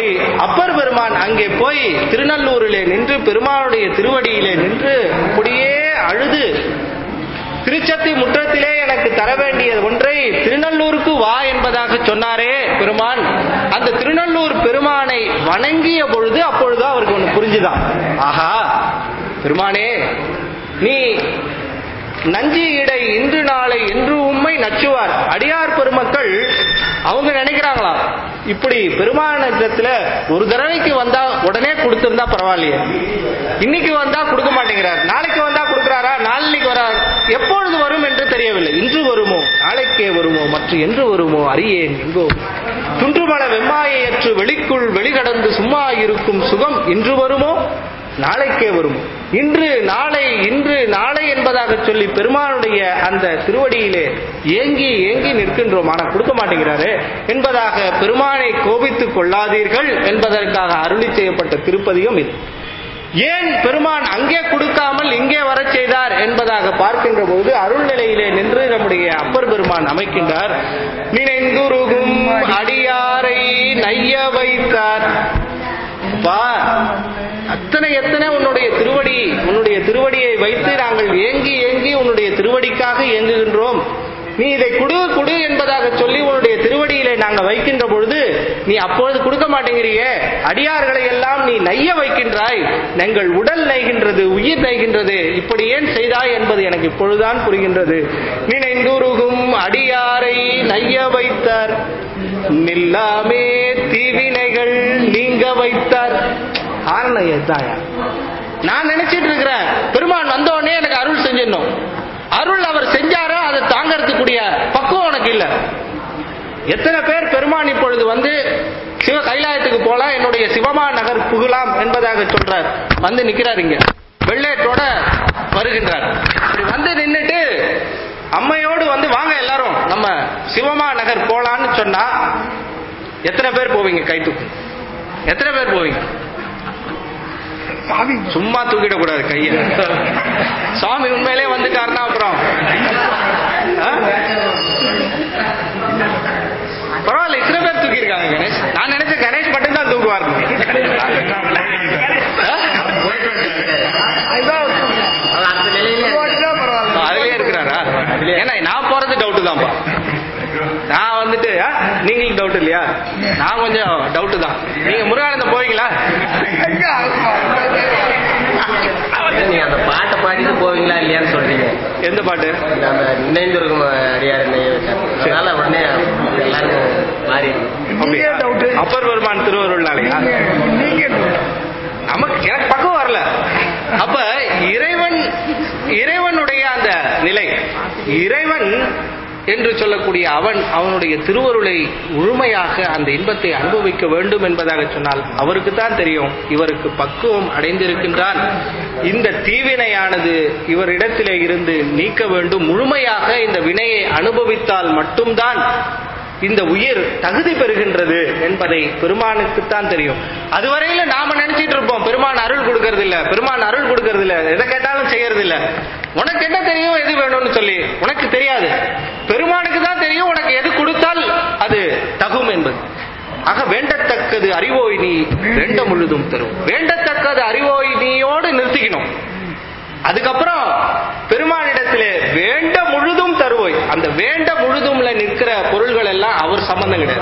அப்பர் பெருமான் அங்கே போய் திருநல்லூரிலே நின்று பெருமானுடைய திருவடியிலே நின்று அப்படியே அழுது, திருச்சத்தி முற்றத்திலே எனக்கு தர வேண்டிய ஒன்றை திருநல்லூருக்கு வா என்பதாக சொன்னாரே பெருமான். அந்த திருநல்லூர் பெருமானை வணங்கிய பொழுது அப்பொழுது அவருக்கு ஒண்ணு புரிஞ்சுதான். ஆஹா பெருமானே, நீ நஞ்சி இடை இன்று நாளை என்று உண்மை நச்சுவார். அடியார் பெருமக்கள் அவங்க நினைக்கிறாங்களாம், இப்படி பெருமானத்துல ஒரு தடவைக்கு வந்தா உடனே கொடுத்திருந்தா பரவாயில்லையே, இன்னைக்கு வந்தா கொடுக்க மாட்டேங்கிறார், நாளைக்கு வந்தா கொடுக்கிறாரா, நாளைக்கு வரார், எப்பொழுது வரும் என்று தெரியவில்லை. இன்று வருமோ நாளைக்கே வருமோ மற்ற என்று வருமோ அறியேன் எங்கோ, துன்றுமல வெம்மாயற்று வெளிக்குள் வெளிகடந்து சும்மா இருக்கும் சுகம் இன்று வருமோ நாளைக்கே வருமோ. இன்று நாளை இன்று நாளை என்பதாக சொல்லி பெருமானுடைய அந்த திருவடியிலே ஏங்கி ஏங்கி நிற்கின்றோம், ஆனால் கொடுக்க மாட்டேங்கிறாரு என்பதாக பெருமானை கோபித்துக் கொள்ளாதீர்கள் என்பதற்காக அருளி செய்யப்பட்ட திருப்பதிகம் இது. ஏன் பெருமான் அங்கே கொடுக்காமல் இங்கே வர செய்தார் என்பதாக பார்க்கின்ற போது அருள்நிலையிலே நின்று நம்முடைய அப்பர் பெருமான் அமைக்கின்றார். நினைந்துருகும் அடியாரை நைய வைத்தார். அத்தனை எத்தனை உன்னுடைய திருவடி, உன்னுடைய திருவடியை வைத்து நாங்கள் ஏங்கி ஏங்கி உன்னுடைய திருவடிக்காக ஏங்குகின்றோம். நீ இதை குடு குடு என்பதாக சொல்லி உன்னுடைய திருவடியிலே நாங்கள் வைக்கின்ற பொழுது நீ அப்பொழுது கொடுக்க மாட்டேங்கிறியே, அடியார்களை எல்லாம் நீ நைய வைக்கின்றாய், எங்கள் உடல் நைகின்றது, உயிர் நைகின்றது, இப்படி ஏன் செய்தாய் என்பது எனக்கு இப்பொழுதுதான் புரிகின்றது. நினைந்துருகும் அடியாரை நைய வைத்தார், நில்லாமே தீவினைகள் நீங்க வைத்தார். காரணம் எதாயா? நான் நினைச்சிட்டு இருக்கிறேன் பெருமான் வந்த உடனே எனக்கு அருள் செஞ்சிடணும். அருள் அவர் செஞ்சாரோ அதை தாங்கறதுக்குரிய பக்குவம் உனக்கு இல்ல. எத்தனை பேர் பெருமான் இப்பொழுது வந்து சிவ கைலாயத்துக்கு போலாம், என்னுடைய சிவமா நகர் புகலாம் என்பதாக சொல்றார். வந்து நிக்கிறார், இங்க வெள்ளேட்டோட வருகின்றார். இப்படி வந்து நின்னுட்டு அம்மையோடு வந்து வாங்க எல்லாரும் நம்ம சிவமா நகர் போலான்னு சொன்னா எத்தனை பேர் போவீங்க? கை தூக்கு. எத்தனை பேர் போவீங்க? சும்மா தூக்கிடக்கூடாது கைய. சுவாமி உண்மையிலே வந்துட்டாருன்னா அப்புறம் பரவாயில்ல, இத்தனை பேர் தூக்கி இருக்காங்க. கணேஷ், நான் நினைச்ச கணேஷ் மட்டும் தான் தூக்குவார். அதுலயே இருக்கிறாரா? ஏன்னா நான் போறது டவுட் தான்ப்பா. நான் வந்துட்டு நீங்களுக்கு டவுட் இல்லையா? நான் கொஞ்சம் டவுட் தான். நீங்க முருகானந்தம் போவீங்களா? நீங்க அந்த பாட்டை பாடிட்டு போவீங்களா இல்லையான்னு சொல்றீங்க. எந்த பாட்டு? நம்ம நினைந்திருக்கும் அடியார் அதனால உடனே எல்லாருக்கும் மாறி அப்பர் பெருமான் திருவருள்னாலையா? நமக்கு எனக்கு பக்கம் வரல. அப்ப இறைவன் இறைவனுடைய அந்த நிலை, இறைவன் என்று சொல்லக்கூடிய அவன் அவனுடைய திருவருளை முழுமையாக அந்த இன்பத்தை அனுபவிக்க வேண்டும் என்பதாக சொன்னால் அவருக்கு தான் தெரியும். இவருக்கு பக்குவம் அடைந்திருக்கின்றான், இந்த தீவினையானது இவரிடத்திலே இருந்து நீக்க வேண்டும், முழுமையாக இந்த வினையை அனுபவித்தால் மட்டும்தான் இந்த உயிர் தகுதி பெறுகின்றது என்பதை பெருமானுக்குத்தான் தெரியும். அதுவரையில நாம நினைச்சிட்டு இருப்போம் பெருமான் அருள் கொடுக்கறது இல்ல, பெருமான் அருள் கொடுக்கறது இல்ல, எதை கேட்டாலும் செய்யறது இல்ல. உனக்கு என்ன தெரியும் எது வேணும்னு சொல்லி? உனக்கு தெரியாது, பெருமானுக்கு தான் தெரியும் உனக்கு எது கொடுத்தால் அது தகும் என்பது. ஆக வேண்டத்தக்கது அறிவோய் நீ வேண்ட முழுதும் தரும். வேண்டத்தக்கது அறிவோய் நீயோடு நிறுத்திக்கணும். அதுக்கப்புறம் பெருமானிடத்திலே வேண்ட முழுதும் தருவோய். அந்த வேண்ட முழுதும்ல நிற்கிற பொருள்கள் எல்லாம் அவர் சம்பந்தம் கிடையாது.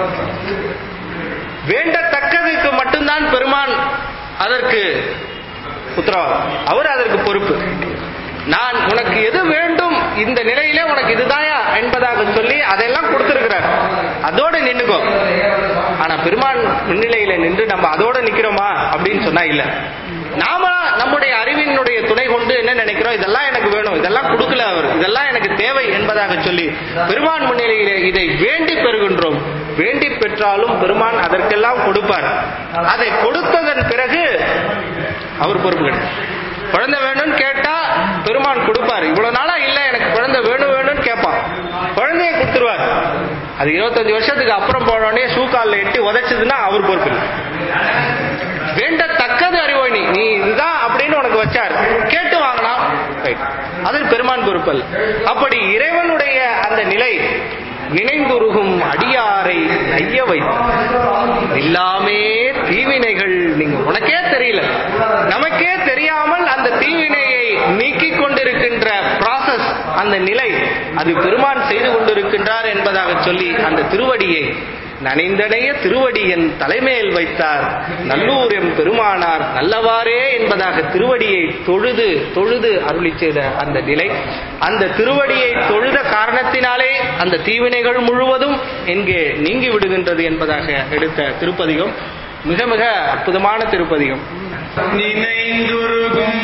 வேண்டத்தக்கதுக்கு மட்டும்தான் பெருமான் அதற்கு உத்தரவாதம், அவர் அதற்கு பொறுப்பு. நான் உனக்கு எது வேண்டும் இந்த நிலையிலே உனக்கு இதுதாயா என்பதாக சொல்லி அதெல்லாம் கொடுத்திருக்கிறார், அதோட நின்னுக்கோ. ஆனா பெருமான் முன்னிலையில நின்று நம்ம அதோட நிக்கிறோமா அப்படின்னு சொன்னா இல்ல. நாம நம்முடைய அறிவினுடைய துணை கொண்டு என்ன நினைக்கிறோம், இதெல்லாம் எனக்கு வேணும், இதெல்லாம் கொடுக்கல அவர், இதெல்லாம் எனக்கு தேவை என்பதாக சொல்லி பெருமான் முன்னிலையிலே இதை வேண்டி பெறுகின்றோம். வேண்டி பெற்றாலும் பெருமான் அதற்கெல்லாம் கொடுப்பார். அதை கொடுத்ததன் பிறகு அவர் பொறுப்பு கிடையாது. குழந்தை வேணும்னு கேட்டா பெருமான் கொடுப்பார். இவ்வளவு நாளா இல்ல எனக்கு குழந்தை வேணும் வேணும்னு கேட்பான், குழந்தைய கொடுத்துருவார். அது இருபத்தஞ்சு வருஷத்துக்கு அப்புறம் போனோடனே சூக்கால எட்டி உதைச்சதுன்னா அவர் பொறுப்பு இல்லை. வேண்டத்தக்கது அறிவோய் நீ நீ இதுதான் அப்படின்னு உனக்கு வச்சார், கேட்டு வாங்கினா அது பெருமான் பொறுப்பல். அப்படி இறைவனுடைய அந்த நிலை நினைந்துருகும் அடியாரை நைய வைத்தார், இல்லாமே தீவினைகள் நீங்க உனக்கே தெரியல, நமக்கே தெரியாமல் அந்த தீவினையை நீக்கிக் கொண்டிருக்கின்ற ப்ராசஸ், அந்த நிலை அது பெருமான் செய்து கொண்டிருக்கின்றார் என்பதாக சொல்லி அந்த திருவடியை நனைந்தடைய திருவடியன் தலைமையில் வைத்தார். நல்லூர் எம் பெருமானார் நல்லவாறே என்பதாக திருவடியை தொழுது தொழுது அருளி செய்த அந்த நிலை, அந்த திருவடியை தொழுத காரணத்தினாலே அந்த தீவினைகள் முழுவதும் எங்கே நீங்கி விடுகின்றது என்பதாக எடுத்த திருப்பதிகம் மிக மிக அற்புதமான திருப்பதிகம். நினைந்துருகும்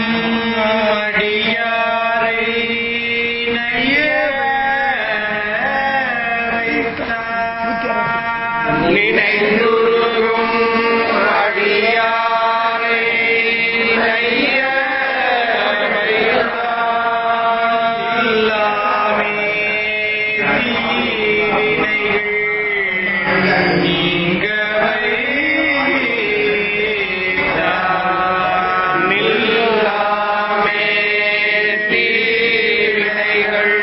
அடியாரை நினைந்துருகும் அடியாரை நைய எல்லாமே தீவினைகள் நீங்கவை நில்லாமே தீவினைகள்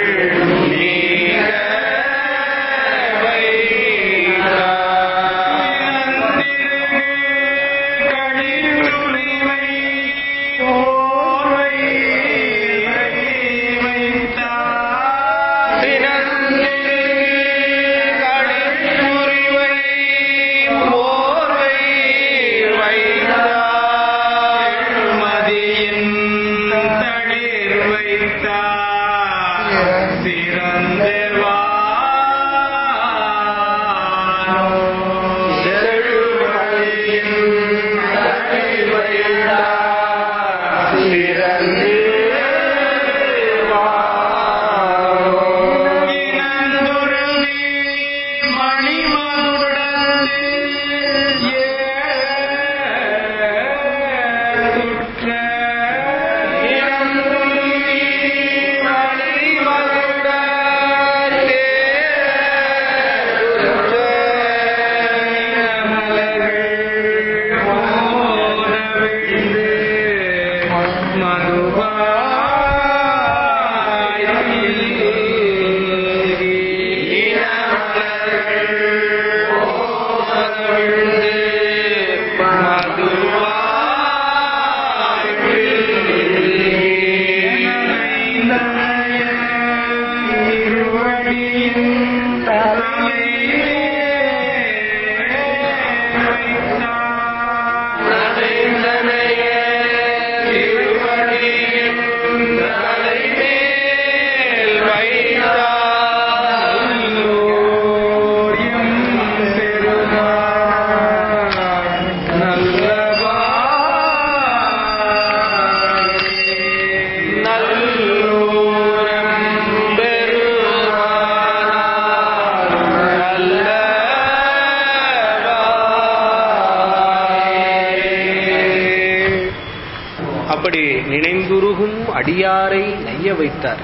நினைந்துருகும் அடியாரை நைய வைத்தார்,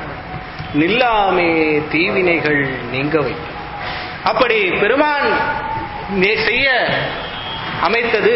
நில்லாமே தீவினைகள் நீங்க வைத்தார். அப்படி பெருமான் செய்ய அமைத்தது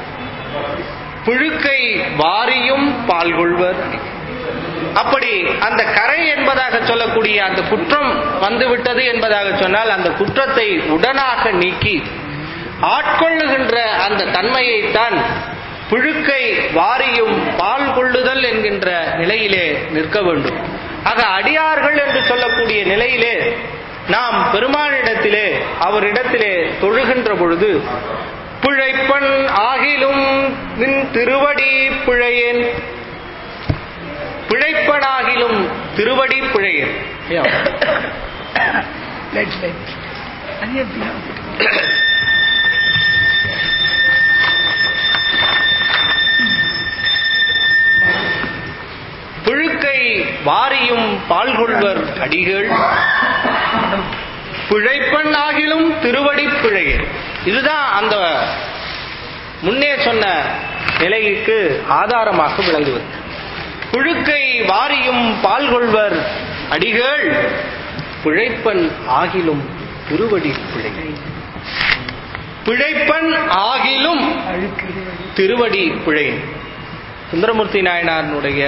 புழுக்கை வாரியும் பால்கொள்வர். அப்படி அந்த கரை என்பதாக சொல்லக்கூடிய அந்த குற்றம் வந்துவிட்டது என்பதாக சொன்னால் அந்த குற்றத்தை உடனாக நீக்கி ஆட்கொள்ளுகின்ற அந்த தன்மையைத்தான் புழுக்கை வாரியும் பால் கொள்ளுதல் என்கின்ற நிலையிலே நிற்க வேண்டும். ஆக அடியார்கள் என்று சொல்லக்கூடிய நிலையிலே நாம் பெருமானிடத்திலே அவரிடத்திலே தொழுகின்ற பொழுது பிழைப்பன் ஆகிலும் நின் திருவடி பிழையேன், பிழைப்பனாகிலும் திருவடி பிழையேன். புழுக்கை வாரியும் பால்கொள்வர் அடிகள் பிழைப்பன் ஆகிலும் திருவடி பிழையேன். இதுதான் அந்த முன்னே சொன்ன நிலைக்கு ஆதாரமாக விளங்குவது. புழுக்கை வாரியும் பால்கொள்வர் அடிகள் பிழைப்பன் ஆகிலும் திருவடி பிழையேன். பிழைப்பன் ஆகிலும் திருவடி பிழையேன். சுந்தரமூர்த்தி நாயனாருடைய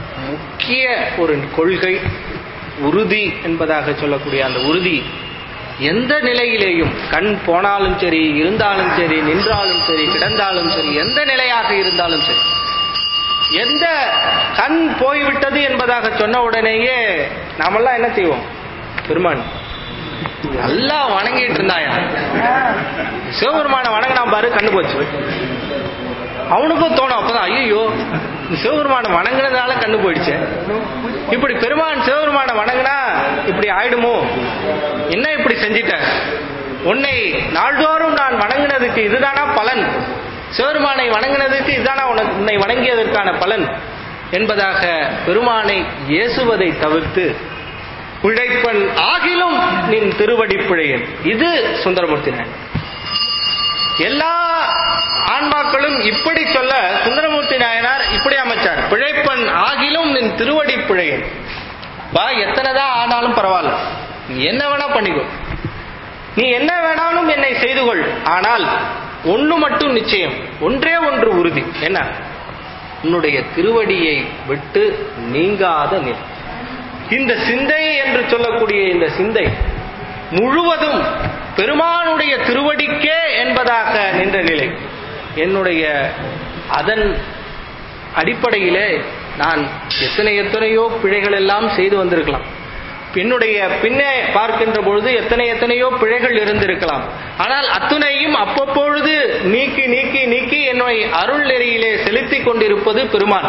முக்கிய ஒரு கொள்கை உறுதி என்பதாக சொல்லக்கூடிய அந்த உறுதி எந்த நிலையிலேயும் கண் போனாலும் சரி, இருந்தாலும் சரி, நின்றாலும் சரி, கிடந்தாலும் சரி, எந்த நிலையாக இருந்தாலும் சரி, எந்த கண் போய்விட்டது என்பதாக சொன்ன உடனேயே நாமெல்லாம் என்ன செய்வோம்? பெருமான் நல்லா வணங்கிட்டு இருந்தாயா, சிவபெருமான வணங்கினா பாரு கண்ணு போச்சு. அவனுக்கும் தோணும் அப்பதான், ஐயோ சிவபெருமான வணங்கினதால கண்ணு போயிடுச்சு, இப்படி பெருமான் சிவபெருமான வணங்கினா இப்படி ஆயிடுமோ, என்ன இப்படி செஞ்சிட்ட, உன்னை நாள்தோறும் நான் வணங்கினதுக்கு இதுதானா பலன், சிவபெருமானை வணங்கினதுக்கு இதுதானா உன்னை வணங்கியதற்கான பலன் என்பதாக பெருமானை ஏசுவதை தவிர்த்து பிழைப்பன் ஆகிலும் நின் திருவடி பிழையன். இது சுந்தரமூர்த்தி நாயனார். எல்லா ஆன்மாக்களும் இப்படி சொல்ல சுந்தரமூர்த்தி நாயனார் இப்படி அமைச்சார், பிழைப்பன் ஆகிலும் நின் திருவடி பிழையன். பா எத்தனைதான் ஆனாலும் பரவாயில்ல, நீ என்ன வேணா பண்ணிக்கோ, நீ என்ன வேணாலும் என்னை செய்து கொள், ஆனால் ஒன்று மட்டும் நிச்சயம், ஒன்றே ஒன்று உறுதி, என்ன? உன்னுடைய திருவடியை விட்டு நீங்காத நிலை. இந்த சிந்தை என்று சொல்லக்கூடிய இந்த சிந்தை முழுவதும் பெருமானுடைய திருவடிக்கே என்பதாக நின்ற நிலை. என்னுடைய அதன் அடிப்படையிலே நான் எத்தனை எத்தனையோ பிழைகள் எல்லாம் செய்து வந்திருக்கலாம், என்னுடைய பின்னே பார்க்கின்ற பொழுது எத்தனை எத்தனையோ பிழைகள் இருந்திருக்கலாம். ஆனால் அத்துணையும் அப்பப்பொழுது நீக்கி நீக்கி நீக்கி என்னை அருள் நெறியிலே செலுத்தி கொண்டிருப்பது பெருமான்.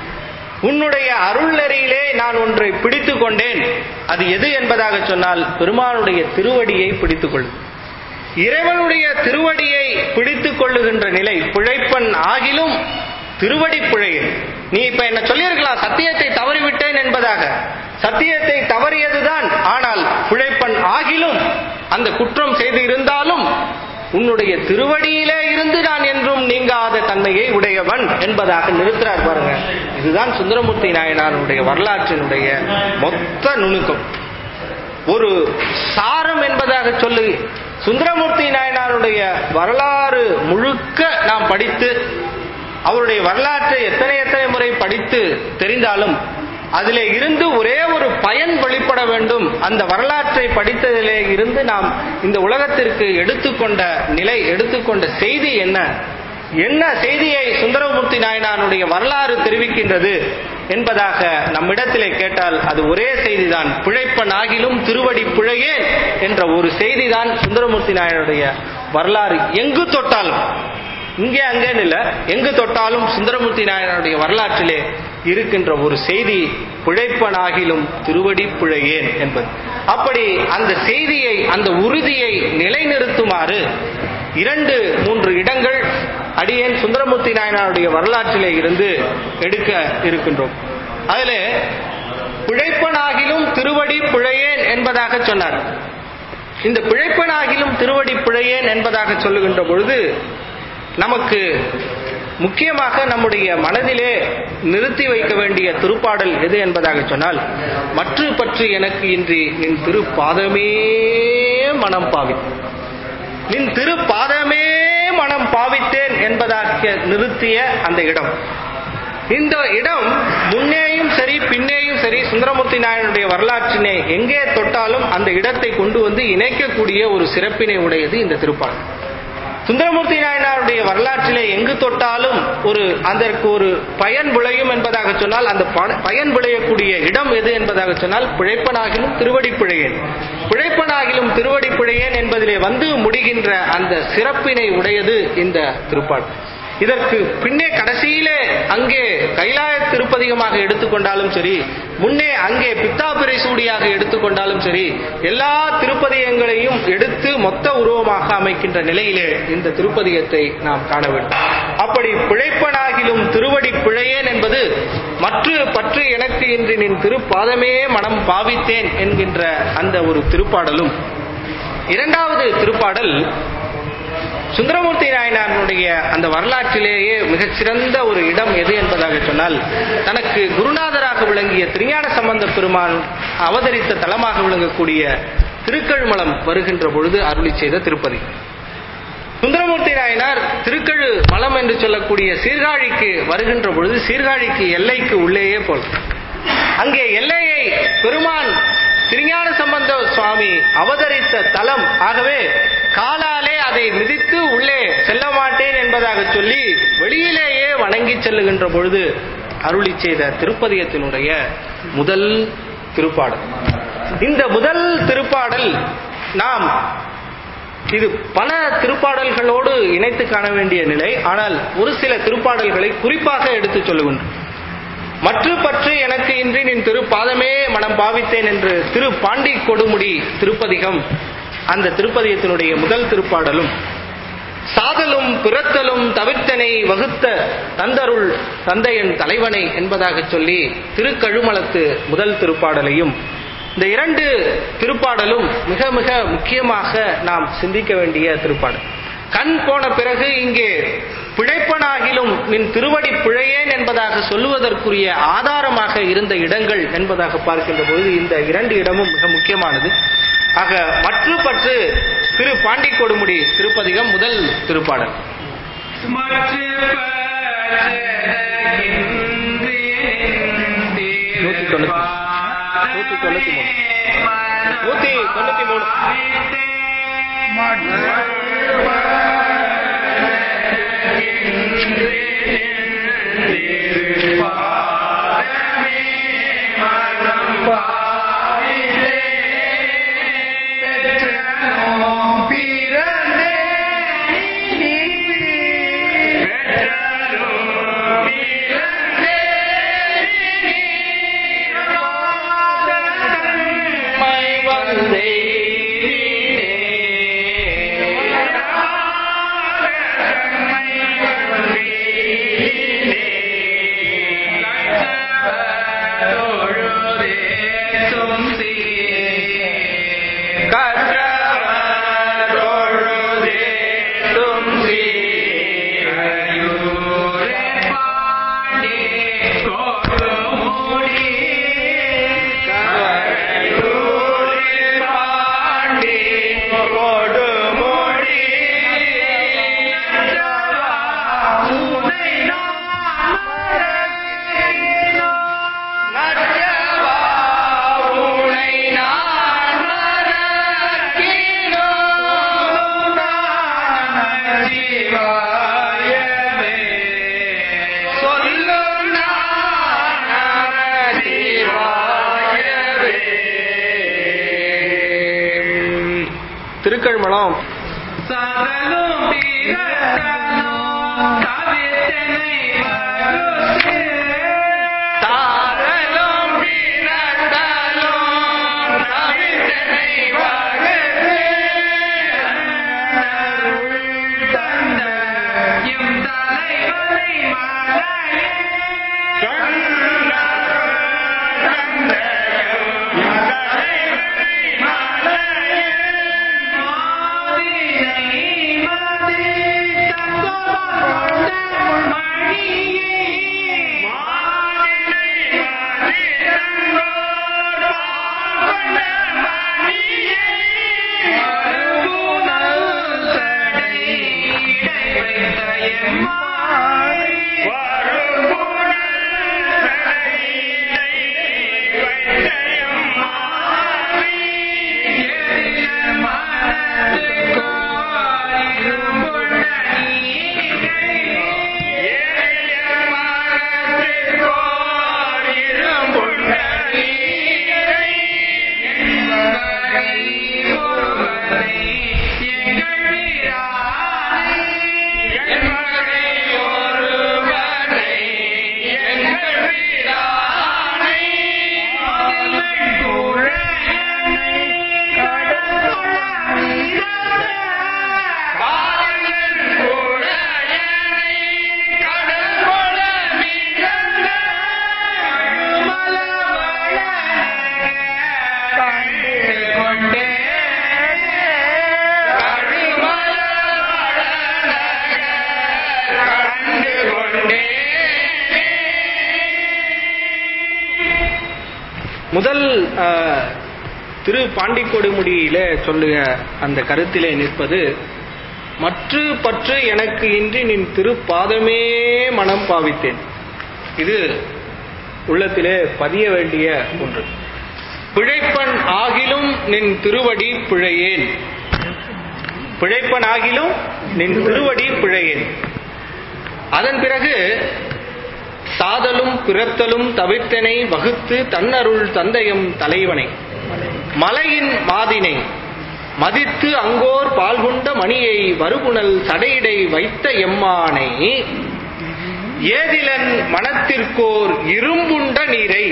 உன்னுடைய அருள் நெறியிலே நான் ஒன்றை பிடித்துக் கொண்டேன், அது எது என்பதாக சொன்னால் பெருமானுடைய திருவடியை பிடித்துக் கொள்ளு. இறைவனுடைய திருவடியை பிடித்துக் கொள்ளுகின்ற நிலை பிழைப்பன் ஆகிலும் திருவடி பிழையில். நீ இப்ப என்ன சொல்லியிருக்கலாம் சத்தியத்தை தவறிவிட்டேன் என்பதாக, சத்தியத்தை தவறியதுதான், ஆனால் பிழைப்பன் ஆகிலும் அந்த குற்றம் செய்து இருந்தாலும் உன்னுடைய திருவடியிலே இருந்து நான் என்றும் நீங்காத தன்மையை உடையவன் என்பதாக நிறுத்துறார் பாருங்க. இதுதான் சுந்தரமூர்த்தி நாயனாருடைய வரலாற்றினுடைய மொத்த நுணுக்கம். ஒரு சாரம் என்பதாக சொல்லி சுந்தரமூர்த்தி நாயனாருடைய வரலாறு முழுக்க நாம் படித்து அவருடைய வரலாற்றை எத்தனை எத்தனை முறை படித்து தெரிந்தாலும் அதிலே இருந்து ஒரே ஒரு பயன் வெளிப்பட வேண்டும். அந்த வரலாற்றை படித்ததிலே இருந்து நாம் இந்த உலகத்திற்கு எடுத்துக்கொண்ட நிலை, எடுத்துக்கொண்ட செய்தி என்ன, என்ன செய்தியை சுந்தரமூர்த்தி நாயனாருடைய வரலாறு தெரிவிக்கின்றது என்பதாக நம்மிடத்திலே கேட்டால் அது ஒரே செய்திதான், பிழைப்பன் ஆகிலும் திருவடி பிழையேன் என்ற ஒரு செய்திதான் சுந்தரமூர்த்தி நாயனாருடைய வரலாறு. எங்கு தொட்டாலும், இங்கே அங்கேன்னு இல்ல, எங்கு தொட்டாலும் சுந்தரமூர்த்தி நாயனாருடைய வரலாற்றிலே இருக்கின்ற ஒரு செய்தி பிழைப்பனாகிலும் திருவடி பிழையேன் என்பது. அப்படி அந்த செய்தியை, அந்த உறுதியை நிலைநிறுத்துமாறு இரண்டு மூன்று இடங்கள் அடியேன் சுந்தரமூர்த்தி நாயனாருடைய வரலாற்றிலே இருந்து எடுக்க இருக்கின்றோம். அதிலே பிழைப்பனாகிலும் திருவடி பிழையேன் என்பதாக சொன்னார். இந்த பிழைப்பனாகிலும் திருவடி பிழையேன் என்பதாக சொல்லுகின்ற பொழுது நமக்கு முக்கியமாக நம்முடைய மனதிலே நிறுத்தி வைக்க வேண்டிய திருப்பாடல் எது என்பதாக சொன்னால், மற்ற பற்று எனக்கு இன்றி நின் திருப்பாதமே மனம் பாவி, நின் திருப்பாதமே மனம் பாவித்தேன் என்பதாக நிறுத்திய அந்த இடம். இந்த இடம் முன்னேயும் சரி பின்னேயும் சரி சுந்தரமூர்த்தி நாயனுடைய வரலாற்றினை எங்கே தொட்டாலும் அந்த இடத்தை கொண்டு வந்து இணைக்கக்கூடிய ஒரு சிறப்பினை உடையது இந்த திருப்பாடல். சுந்தரமூர்த்தி நாயனாருடைய வரலாற்றிலே எங்கு தொட்டாலும் ஒரு அதற்கு ஒரு பயன் விளையும் என்பதாக சொன்னால், அந்த பயன் விளையக்கூடிய இடம் எது என்பதாக சொன்னால் பிழைப்பனாகிலும் திருவடி பிழையேன். பிழைப்பனாகிலும் திருவடி பிழையேன் என்பதிலே வந்து முடிகின்ற அந்த சிறப்பினை உடையது இந்த திருப்பாடல். இதற்கு பின்னே கடைசியிலே அங்கே கைலாய திருப்பதிகமாக எடுத்துக்கொண்டாலும் சரி, முன்னே அங்கே பித்தாபிரை சூடியாக எடுத்துக்கொண்டாலும் சரி, எல்லா திருப்பதிகங்களையும் எடுத்து மொத்த உருவமாக அமைக்கின்ற நிலையிலே இந்த திருப்பதிகத்தை நாம் காண வேண்டும். அப்படி பிழைப்பனாகிலும் திருவடி பிழையேன் என்பது மற்ற பற்று எனக்கு இன்றி நின் திருப்பாதமே மனம் பாவித்தேன் என்கின்ற அந்த ஒரு திருப்பாடலும். இரண்டாவது திருப்பாடல் சுந்தரமூர்த்தி நாயனாருடைய அந்த வரலாற்றிலேயே மிகச்சிறந்த ஒரு இடம் எது என்பதாக சொன்னால், தனக்கு குருநாதராக விளங்கிய திருஞான சம்பந்த பெருமான் அவதரித்த தலமாக விளங்கக்கூடிய திருக்கழுமலம் வருகின்ற பொழுது அருளி செய்த திருப்பதி. சுந்தரமூர்த்தி நாயனார் திருக்கழு மலம் என்று சொல்லக்கூடிய சீர்காழிக்கு வருகின்ற பொழுது சீர்காழிக்கு எல்லைக்கு உள்ளேயே போல் அங்கே எல்லையை பெருமான் திருஞான சம்பந்த சுவாமி அவதரித்த தலம். ஆகவே காலாலே அதை மிதித்து உள்ளே செல்ல மாட்டேன் என்பதாக சொல்லி வெளியிலேயே வணங்கி செல்லுகின்ற பொழுது அருளி செய்த திருப்பதியத்தினுடைய முதல் திருப்பாடல். இந்த முதல் திருப்பாடல் நாம் இது பல திருப்பாடல்களோடு இணைத்து காண வேண்டிய நிலை. ஆனால் ஒரு சில திருப்பாடல்களை குறிப்பாக எடுத்து சொல்லுகின்றோம். மற்ற பற்று எனக்கு இன்றி நின் திரு பாதமே மனம் பாவித்தேன் என்று திரு பாண்டி கொடுமுடி திருப்பதிகம், அந்த திருப்பதியத்தினுடைய முதல் திருப்பாடலும், சாதலும் பிறத்தலும் தவிர்த்தனை வகுத்த தந்தருள் தந்தையன் தலைவனை என்பதாக சொல்லி திருக்கழுமலத்து முதல் திருப்பாடலையும், இந்த இரண்டு திருப்பாடலும் மிக மிக முக்கியமாக நாம் சிந்திக்க வேண்டிய திருப்பாடல். கண் போன பிறகு இங்கே பிழைப்பனாகிலும் நின் திருவடி பிழையேன் என்பதாக சொல்லுவதற்குரிய ஆதாரமாக இருந்த இடங்கள் என்பதாக பார்க்கின்ற பொழுது இந்த இரண்டு இடமும் மிக முக்கியமானது. ஆக மற்ற பற்று திரு பாண்டி கொடுமுடி திருப்பதிகம் முதல் திருப்பாடல். நூத்தி தொண்ணூத்தி நூத்தி தொண்ணூத்தி மூணு நூத்தி தொண்ணூத்தி மூணு திருக்கழுமலம். முதல் திரு பாண்டி கொடுமுடியில சொல்லுக அந்த கருத்திலே நிற்பது, மற்ற பற்று எனக்கு இன்றி நின் திரு பாதமே மனம் பாவித்தேன். இது உள்ளத்திலே பதிய வேண்டிய ஒன்று. பிழைப்பன் ஆகிலும் நின் திருவடி பிழையேன். பிழைப்பன் ஆகிலும் நின் திருவடி பிழையேன். அதன் பிறகு சாதலும் பிறத்தலும் தவிர்த்தனை வகுத்து தன்னருள் தந்தையும் தலைவனை மலையின் மாதினை மதித்து அங்கோர் பால்குண்ட மணியை வருகுணல் சடையிடை வைத்த எம்மானை ஏதிலன் மனத்திற்கோர் இரும்புண்ட நீரை.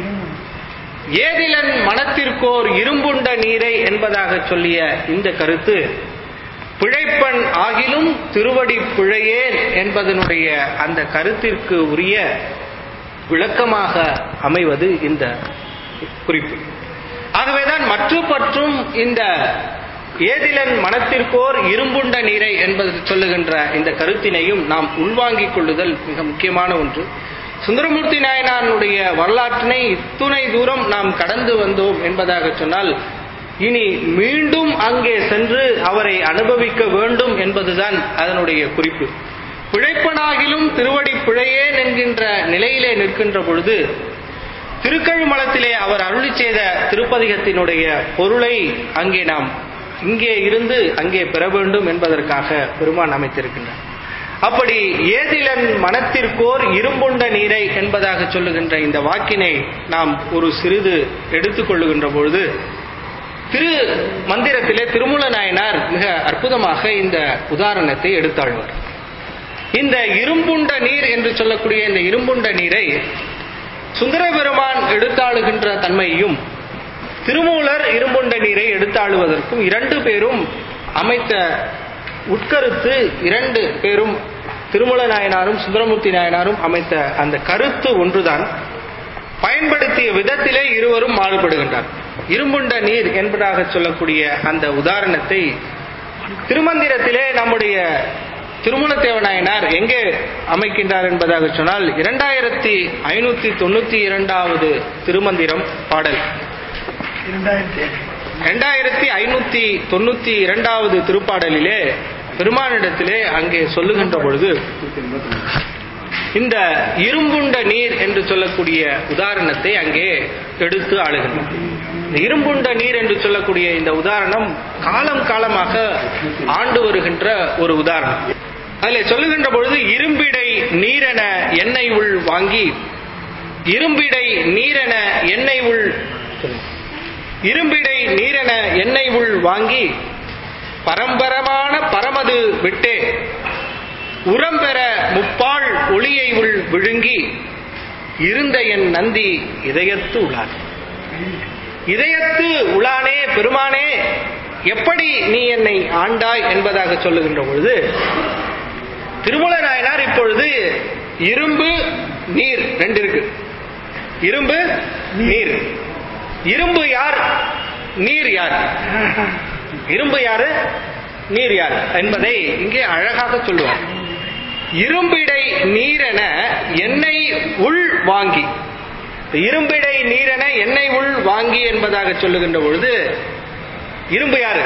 ஏதிலன் மனத்திற்கோர் இரும்புண்ட நீரை என்பதாக சொல்லிய இந்த கருத்து பிழைப்பன் ஆகிலும் திருவடி பிழையேன் என்பதனுடைய அந்த கருத்திற்கு உரிய விளக்கமாக அமைவது இந்த குறிப்பு. ஆகவேதான் மற்ற பற்றும் இந்த ஏதிலன் மனத்திற்கோர் இரும்புண்ட நீரை என்பது சொல்லுகின்ற இந்த கருத்தினையும் நாம் உள்வாங்கிக் கொள்ளுதல் மிக முக்கியமான ஒன்று. சுந்தரமூர்த்தி நாயனாருடைய வரலாற்றினை இத்துணை தூரம் நாம் கடந்து வந்தோம் என்பதாக சொன்னால் இனி மீண்டும் அங்கே சென்று அவரை அனுபவிக்க வேண்டும் என்பதுதான் அதனுடைய குறிப்பு. பிழைப்பனாகிலும் திருவடி பிழையேன் என்கின்ற நிலையிலே நிற்கின்ற பொழுது திருக்கழுமலத்திலே அவர் அருளி செய்த திருப்பதிகத்தினுடைய பொருளை அங்கே நாம் இங்கே இருந்து அங்கே பெற வேண்டும் என்பதற்காக பெருமான் அமைத்திருக்கின்றார். அப்படி ஏதிலன் மனத்திற்கோர் இரும்புண்ட நீரை என்பதாக சொல்லுகின்ற இந்த வாக்கினை நாம் ஒரு சிறிது எடுத்துக்கொள்ளுகின்ற பொழுது திரு மந்திரத்திலே திருமூல நாயனார் மிக அற்புதமாக இந்த உதாரணத்தை எடுத்தாழ்வார். இந்த இரும்புண்ட நீர் என்று சொல்லக்கூடிய இந்த இரும்புண்ட நீரை சுந்தர பெருமான் எடுத்தாளுகின்ற தன்மையும் திருமூலர் இரும்புண்ட நீரை எடுத்தாளுவதற்கும் இரண்டு பேரும் அமைத்த உட்கருத்து, இரண்டு பேரும் திருமூல நாயனாரும் சுந்தரமூர்த்தி நாயனாரும் அமைத்த அந்த கருத்து ஒன்றுதான். பயன்படுத்திய விதத்திலே இருவரும் மாறுபடுகின்றார். இரும்புண்ட நீர் என்பதாக சொல்லக்கூடிய அந்த உதாரணத்தை திருமந்திரத்திலே நம்முடைய திருமூலதேவ நாயனார் எங்கே அமைக்கின்றார் என்பதாக சொன்னால் இரண்டாயிரத்தி ஐநூத்தி தொண்ணூத்தி இரண்டாவது திருமந்திரம் பாடல், இரண்டாயிரத்தி ஐநூத்தி தொண்ணூத்தி இரண்டாவது திருப்பாடலிலே பெருமானிடத்திலே அங்கே சொல்லுகின்ற பொழுது இந்த இரும்புண்ட நீர் என்று சொல்லக்கூடிய உதாரணத்தை அங்கே எடுத்து ஆளுகின்றனர். இரும்புண்ட நீர் என்று சொல்லக்கூடிய இந்த உதாரணம் காலம் காலமாக ஆண்டு வருகின்ற ஒரு உதாரணம். அதில் சொல்லுகின்ற பொழுது இரும்பிடை நீரென எண்ணெய் உள் வாங்கி, இரும்பிடை நீரென எண்ணெய் உள் இரும்பிடை நீரென எண்ணெய் உள் வாங்கி பரம்பரமான பரமது விட்டே உரம்பெற முப்பால் ஒளியை உள் விழுங்கி இருந்த என் நந்தி இதயத்து உளான். இதயத்து உளானே பெருமானே, எப்படி நீ என்னை ஆண்டாய் என்பதாக சொல்லுகின்ற பொழுது திருமூல நாயனார் இப்பொழுது இரும்பு நீர் ரெண்டு இருக்கு. இரும்பு நீர். இரும்பு யார், நீர் யார்? இரும்பு யாரு, நீர் யார் என்பதை இங்கே அழகாக சொல்லுவார். இரும்பிடை நீரென எண்ணெய் உள் வாங்கி, இரும்பிடை நீரென எண்ணெய் உள் வாங்கி என்பதாக சொல்லுகின்ற பொழுது இரும்பு யாரு?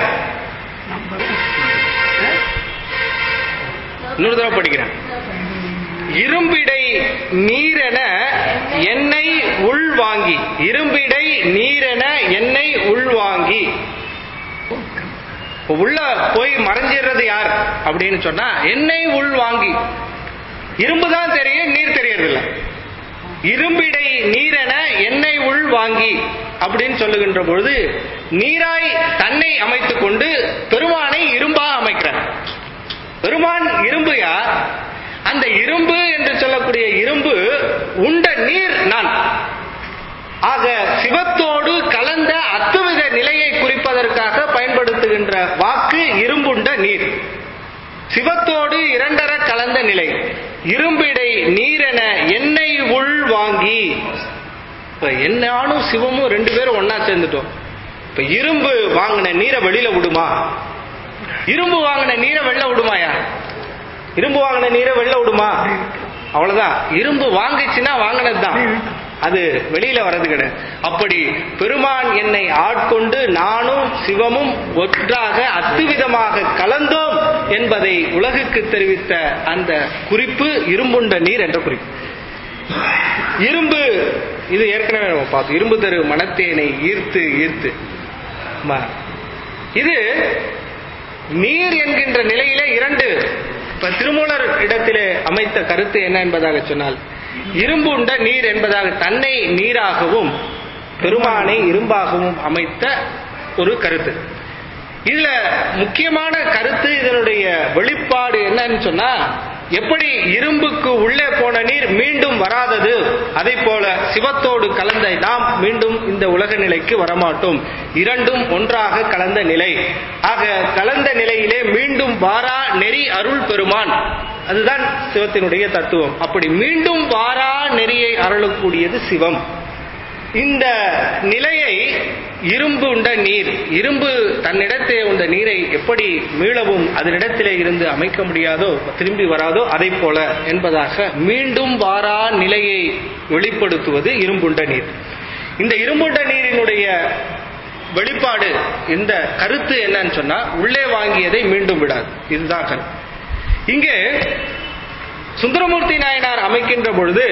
இன்னொரு தடவை படிக்கிறேன். இரும்பிடை நீரென எண்ணெய் உள் வாங்கி, இரும்பிடை நீரென எண்ணெய் உள் வாங்கி. உள்ள போய் மறைஞ்சிடுறது யார் அப்படின்னு சொன்னா எண்ணெய் உள் வாங்கி. இரும்பு தான் தெரியும், நீர் தெரியறதில்லை. இரும்பிடை நீரென எண்ணெய் உள் வாங்கி அப்படின்னு சொல்லுகின்ற பொழுது நீராய் தன்னை அமைத்துக் கொண்டு பெருமானை இரும்பா அமைக்கிறார். பெருமான் இரும்பு யார்? அந்த இரும்பு என்று சொல்லக்கூடிய இரும்பு உண்ட நீர் நான். ஆக சிவத்தோடு கலந்த அத்துவித நிலையை குறிப்பதற்காக பயன்படுத்துகின்ற வாக்கு இரும்புண்ட நீர். சிவத்தோடு இரண்டர கலந்த நிலை. இரும்பிடை நீரென எண்ணெய் உள் வாங்கி. இப்ப என்னாலும் சிவமும் ரெண்டு பேரும் ஒன்னா சேர்ந்துட்டோம். இப்ப இரும்பு வாங்கின நீரை வெளியில விடுமா? இரும்பு வாங்கின நீரை வெளில விடுமாயா? இரும்பு வாங்கின நீரை வெளில விடுமா? அவ்வளவுதான். இரும்பு வாங்கிச்சுன்னா வாங்கினதுதான், அது வெளியில வர்றது கிடையாது. அப்படி பெருமான் என்னை ஆட்கொண்டு நானும் சிவமும் ஒன்றாக அத்துவிதமாக கலந்தோம் என்பதை உலகுக்கு தெரிவித்த அந்த குறிப்பு இரும்புண்ட நீர் என்ற குறிப்பு. இரும்பு இது ஏற்கனவே நம்ம பார்த்தோம். இரும்பு தரு மணத்தேனை ஈர்த்து ஈர்த்து ஆமா. இது நீர் என்கின்ற நிலையிலே இரண்டு. இப்ப திருமூலர் இடத்திலே அமைத்த கருத்து என்ன என்பதாக சொன்னால், இரும்பு உண்ட நீர் என்பதாக தன்னை நீராகவும் பெருமானை இரும்பாகவும் அமைத்த ஒரு கருத்து. இதுல முக்கியமான கருத்து, இதனுடைய வெளிப்பாடு என்னன்னு சொன்னா, எப்படி இரும்புக்கு உள்ளே போன நீர் மீண்டும் வராதது, அதை போல சிவத்தோடு கலந்த நாம் மீண்டும் இந்த உலக நிலைக்கு வரமாட்டோம். இரண்டும் ஒன்றாக கலந்த நிலை. ஆக கலந்த நிலையிலே மீண்டும் வாரா நெறி அருள் பெருமான், அதுதான் சிவத்தினுடைய தத்துவம். அப்படி மீண்டும் வாரா நெறியை அருளக்கூடியது சிவம். இந்த நிலையை இரும்பு உண்ட நீர், இரும்பு தன்னிடத்தே உண்ட நீரை எப்படி மீளவும் அதனிடத்திலே இருந்து அமைக்க முடியாதோ, திரும்பி வராதோ, அதை போல என்பதாக மீண்டும் வாரா நிலையை வெளிப்படுத்துவது இரும்புண்ட நீர். இந்த இரும்புண்ட நீரினுடைய வெளிப்பாடு, இந்த கருத்து என்னன்னு சொன்னா, உள்ளே வாங்கியதை மீண்டும் விடாது. இதுதான் கருத்து. இங்கே சுந்தரமூர்த்தி நாயனார் அமைக்கின்ற பொழுது,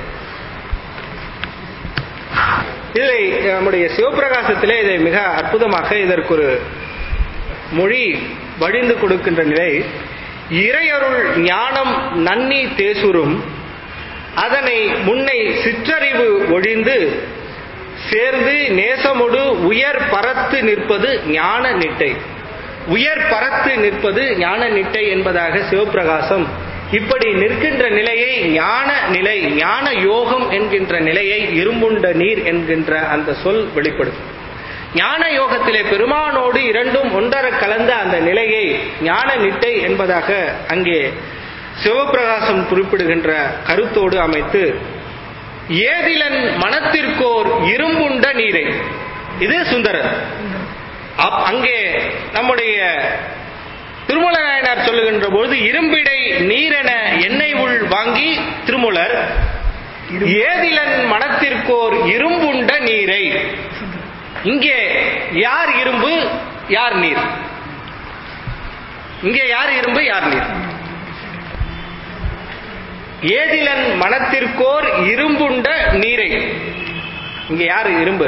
இதை நம்முடைய சிவபிரகாசத்திலே இதை மிக அற்புதமாக இதற்கு ஒரு மொழி வழிந்து கொடுக்கின்ற நிலை. இறையருள் ஞானம் நன்னி தேசுரும் அதனை முன்னை சிற்றறிவு ஒழிந்து சேர்ந்து நேசமொடு உயர் பரத்து நிற்பது ஞான நிட்டை. உயர் பரத்து நிற்பது ஞான நிட்டை என்பதாக சிவபிரகாசம் இப்படி நிற்கின்ற நிலையை ஞான நிலை, ஞான யோகம் என்கின்ற நிலையை இரும்புண்ட நீர் என்கின்ற அந்த சொல் வெளிப்படுத்தும். ஞான யோகத்திலே பெருமானோடு இரண்டும் ஒன்றர கலந்த அந்த நிலையை ஞான நிட்டை என்பதாக அங்கே சிவபிரகாசம் குறிப்பிடுகின்ற கருத்தோடு அமைத்து, ஏதிலன் மனத்திற்கோர் இரும்புண்ட நீரை, இது சுந்தரர். அங்கே நம்முடைய திருமூல நாயனார் சொல்லுகின்ற பொழுது இரும்பிடை நீரென எண்ணெய் உள் வாங்கி திருமூலர் ஏதிலன் மனத்திற்கோர் இரும்புண்ட நீரை. இங்கே யார் இரும்பு யார் நீர்? இங்கே யார் இரும்பு யார் நீர்? ஏதிலன் மனத்திற்கோர் இரும்புண்ட நீரை. இங்கே யார் இரும்பு?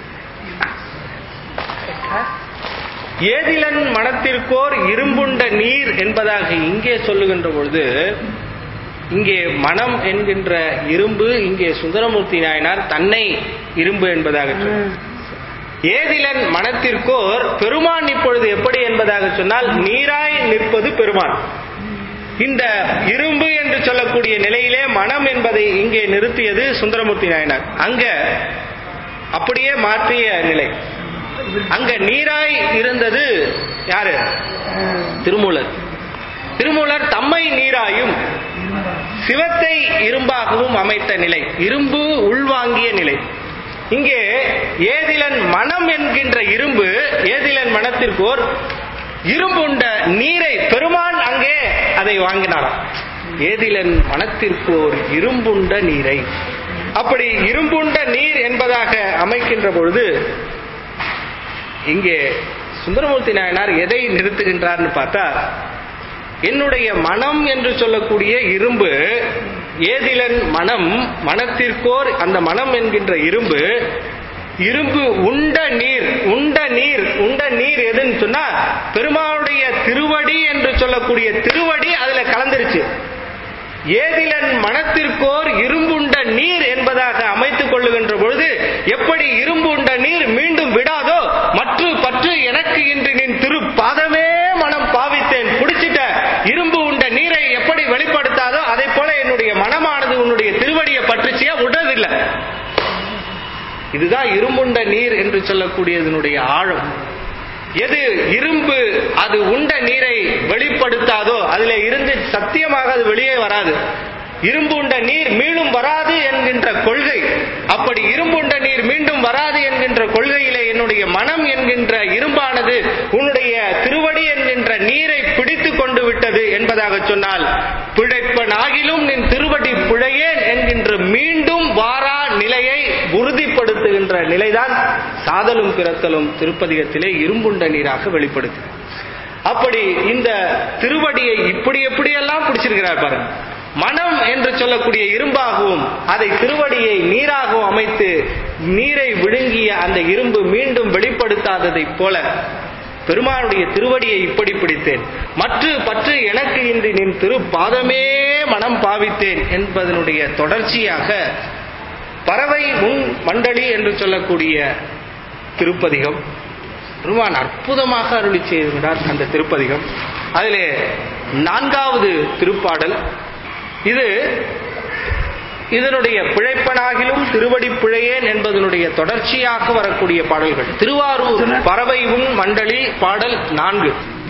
ஏதிலன் மனத்திற்கோர் இரும்புண்ட நீர் என்பதாக இங்கே சொல்லுகின்ற பொழுது, இங்கே மனம் என்கின்ற இரும்பு, இங்கே சுந்தரமூர்த்தி நாயனார் தன்னை இரும்பு என்பதாக சொன்னார். ஏதிலன் மனத்திற்கோர் பெருமான் இப்பொழுது எப்படி என்பதாக சொன்னால், நீராய் நிற்பது பெருமான். இந்த இரும்பு என்று சொல்லக்கூடிய நிலையிலே மனம் என்பதை இங்கே நிறுத்தியது சுந்தரமூர்த்தி நாயனார். அங்க அப்படியே மாற்றிய நிலை. அங்க நீராய் இருந்தது யாரு? திருமூலர். திருமூலர் தம்மை நீராயும் சிவத்தை இரும்பாகவும் அமைத்த நிலை, இரும்பு உள்வாங்கிய நிலை. இங்கே ஏதிலன் மனம் என்கின்ற இரும்பு, ஏதிலன் மனத்திற்கோர் இரும்புண்ட நீரை பெருமான் அங்கே அதை வாங்கினாராம். ஏதிலன் மனத்திற்கோர் இரும்புண்ட நீரை. அப்படி இரும்புண்ட நீர் என்பதாக அமைக்கின்ற பொழுது, இங்கே சுந்தரமூர்த்தி நாயனார் எதை நிறுத்துகின்றார்னு பார்த்தா, என்னுடைய மனம் என்று சொல்லக்கூடிய இரும்பு, ஏதிலன் மனம், மனத்திற்கோர் அந்த மனம் என்கின்ற இரும்பு, இரும்பு உண்ட நீர், உண்ட நீர், உண்ட நீர் எதுன்னு சொன்னா பெருமாளுடைய திருவடி என்று சொல்லக்கூடிய திருவடி அதுல கலந்துருச்சு. ஏதிலன் மனத்திற்கோர் இரும்புண்ட நீர் என்பதாக அமைத்துக் கொள்ளுகின்ற பொழுது, எப்படி இரும்புண்ட நீர் மீண்டும் விடாதோ, மற்ற பற்று எனக்கு இன்று நின் திரு பாதமே மனம் பாவித்தேன், குடிச்சிட்ட இரும்பு உண்ட நீரை எப்படி வெளிப்படுத்தாதோ அதை போல என்னுடைய மனமானது உன்னுடைய திருவடியை பற்றுச்சியா விடுறதில்லை. இதுதான் இரும்புண்ட நீர் என்று சொல்லக்கூடியதனுடைய ஆழம். எது இரும்பு அது உண்ட நீரை வெளிப்படுத்தாதோ அதில் இருந்து சத்தியமாக அது வெளியே வராது. இரும்புண்ட நீர் மீண்டும் வராது என்கின்ற கொள்கை. அப்படி இரும்புண்ட நீர் மீண்டும் வராது என்கின்ற கொள்கையிலே என்னுடைய மனம் என்கின்ற இரும்பானது உன்னுடைய திருவடி என்கின்ற நீரை பிடித்து கொண்டு விட்டது என்பதாக சொன்னால், பிழைப்பனாகிலும் நின் திருவடி பிழையேன் என்கின்ற மீண்டும் வாரா நிலையை உறுதிப்படுத்துகின்ற நிலைதான் சாதலும் பிறத்தலும் திருப்பதிகத்திலே இரும்புண்ட நீராக வெளிப்படுத்து. அப்படி இந்த திருவடியை இப்படி எப்படியெல்லாம் பிடிச்சிருக்கிறார் பாருங்க. மனம் என்று சொல்லக்கூடிய இரும்பாகவும் அதை திருவடியை நீராகவும் அமைத்து நீரை விழுங்கிய அந்த இரும்பு மீண்டும் வெளிப்படுத்தாததைப் போல பெருமானுடைய திருவடியை இப்படி பிடித்தேன், மற்ற பற்று எனக்கு இன்றி நின் திரு பாதமே மனம் பாவித்தேன் என்பதனுடைய தொடர்ச்சியாக பறவை முன் மண்டலி என்று சொல்லக்கூடிய திருப்பதிகம் பெருமான் அற்புதமாக அருளி செய்கின்றார். அந்த திருப்பதிகம் அதிலே நான்காவது திருப்பாடல். இது இதனுடைய பிழைப்பனாகிலும் திருவடி பிழையேன் என்பதனுடைய தொடர்ச்சியாக வரக்கூடிய பாடல்கள். திருவாரூர் பறவை உன் மண்டலி பாடல் நான்கு.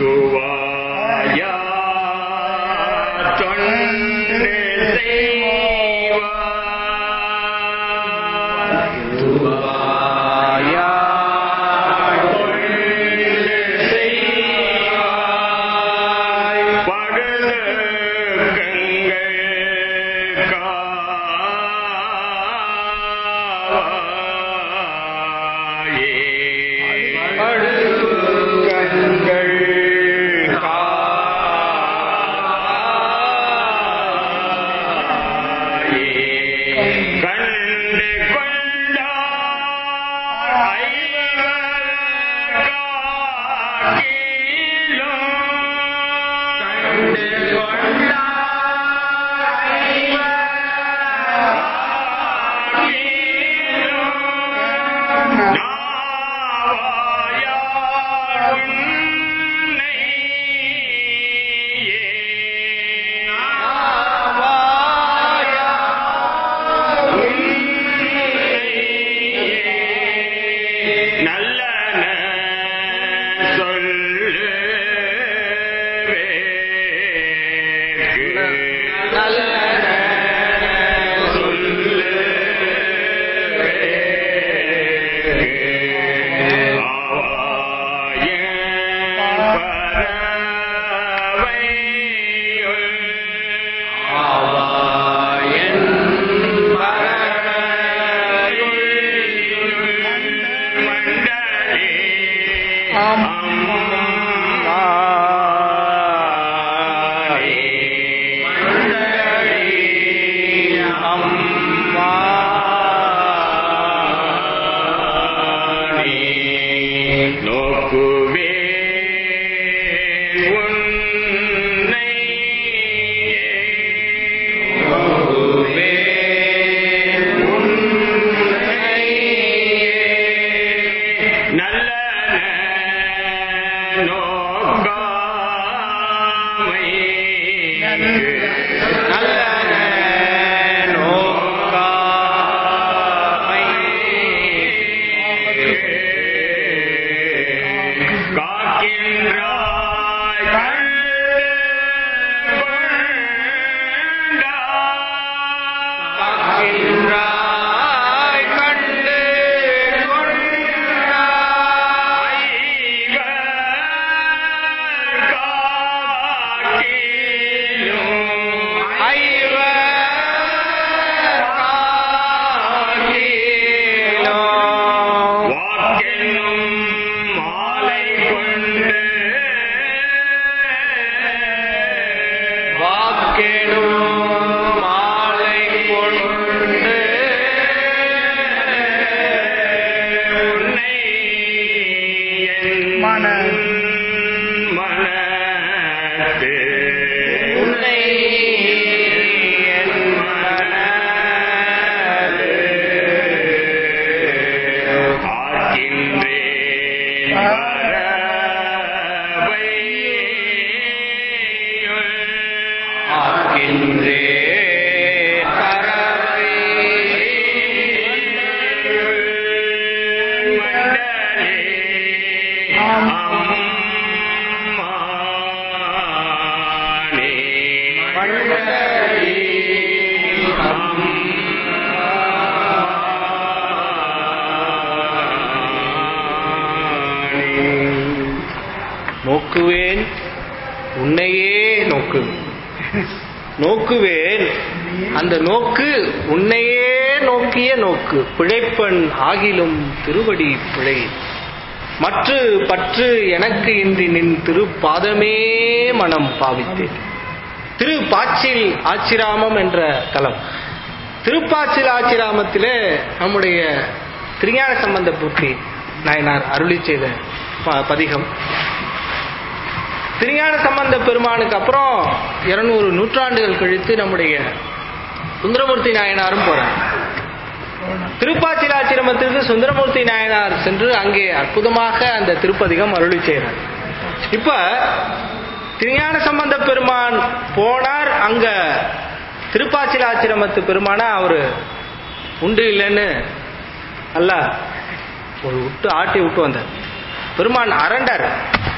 நோக்குவேன் உன்னையே நோக்கு நோக்குவேன் அந்த நோக்கு உன்னையே நோக்கிய நோக்கு பிழைப்பன் ஆகிலும் திருவடி பிழை மற்று பற்று எனக்கு இன்றி நின் திருப்பாதமே மனம் பாவித்தேன். திருப்பாச்சில் ஆச்சிராமம் என்ற தலம். திருப்பாச்சில் ஆச்சிராமத்திலே நம்முடைய திருஞான சம்பந்த பூர்த்தி நாயனார் அருளி செய்த பதிகம். திருஞான சம்பந்த பெருமானுக்கு அப்புறம் இருநூறு நூற்றாண்டுகள் கழித்து நம்முடைய சுந்தரமூர்த்தி நாயனாரும் போறார். திருப்பாச்சிலாச்சிரமத்திற்கு சுந்தரமூர்த்தி நாயனார் சென்று அங்கே அற்புதமாக அந்த திருப்பதிகம் அருளி செய்கிறார். இப்ப திருஞான சம்பந்த பெருமான் போனார். அங்க திருப்பாச்சிலாச்சிரமத்து பெருமானா அவரு உண்டு இல்லைன்னு அல்ல ஒரு விட்டு ஆட்டி விட்டு வந்தார். பெருமான் அரண்டார்.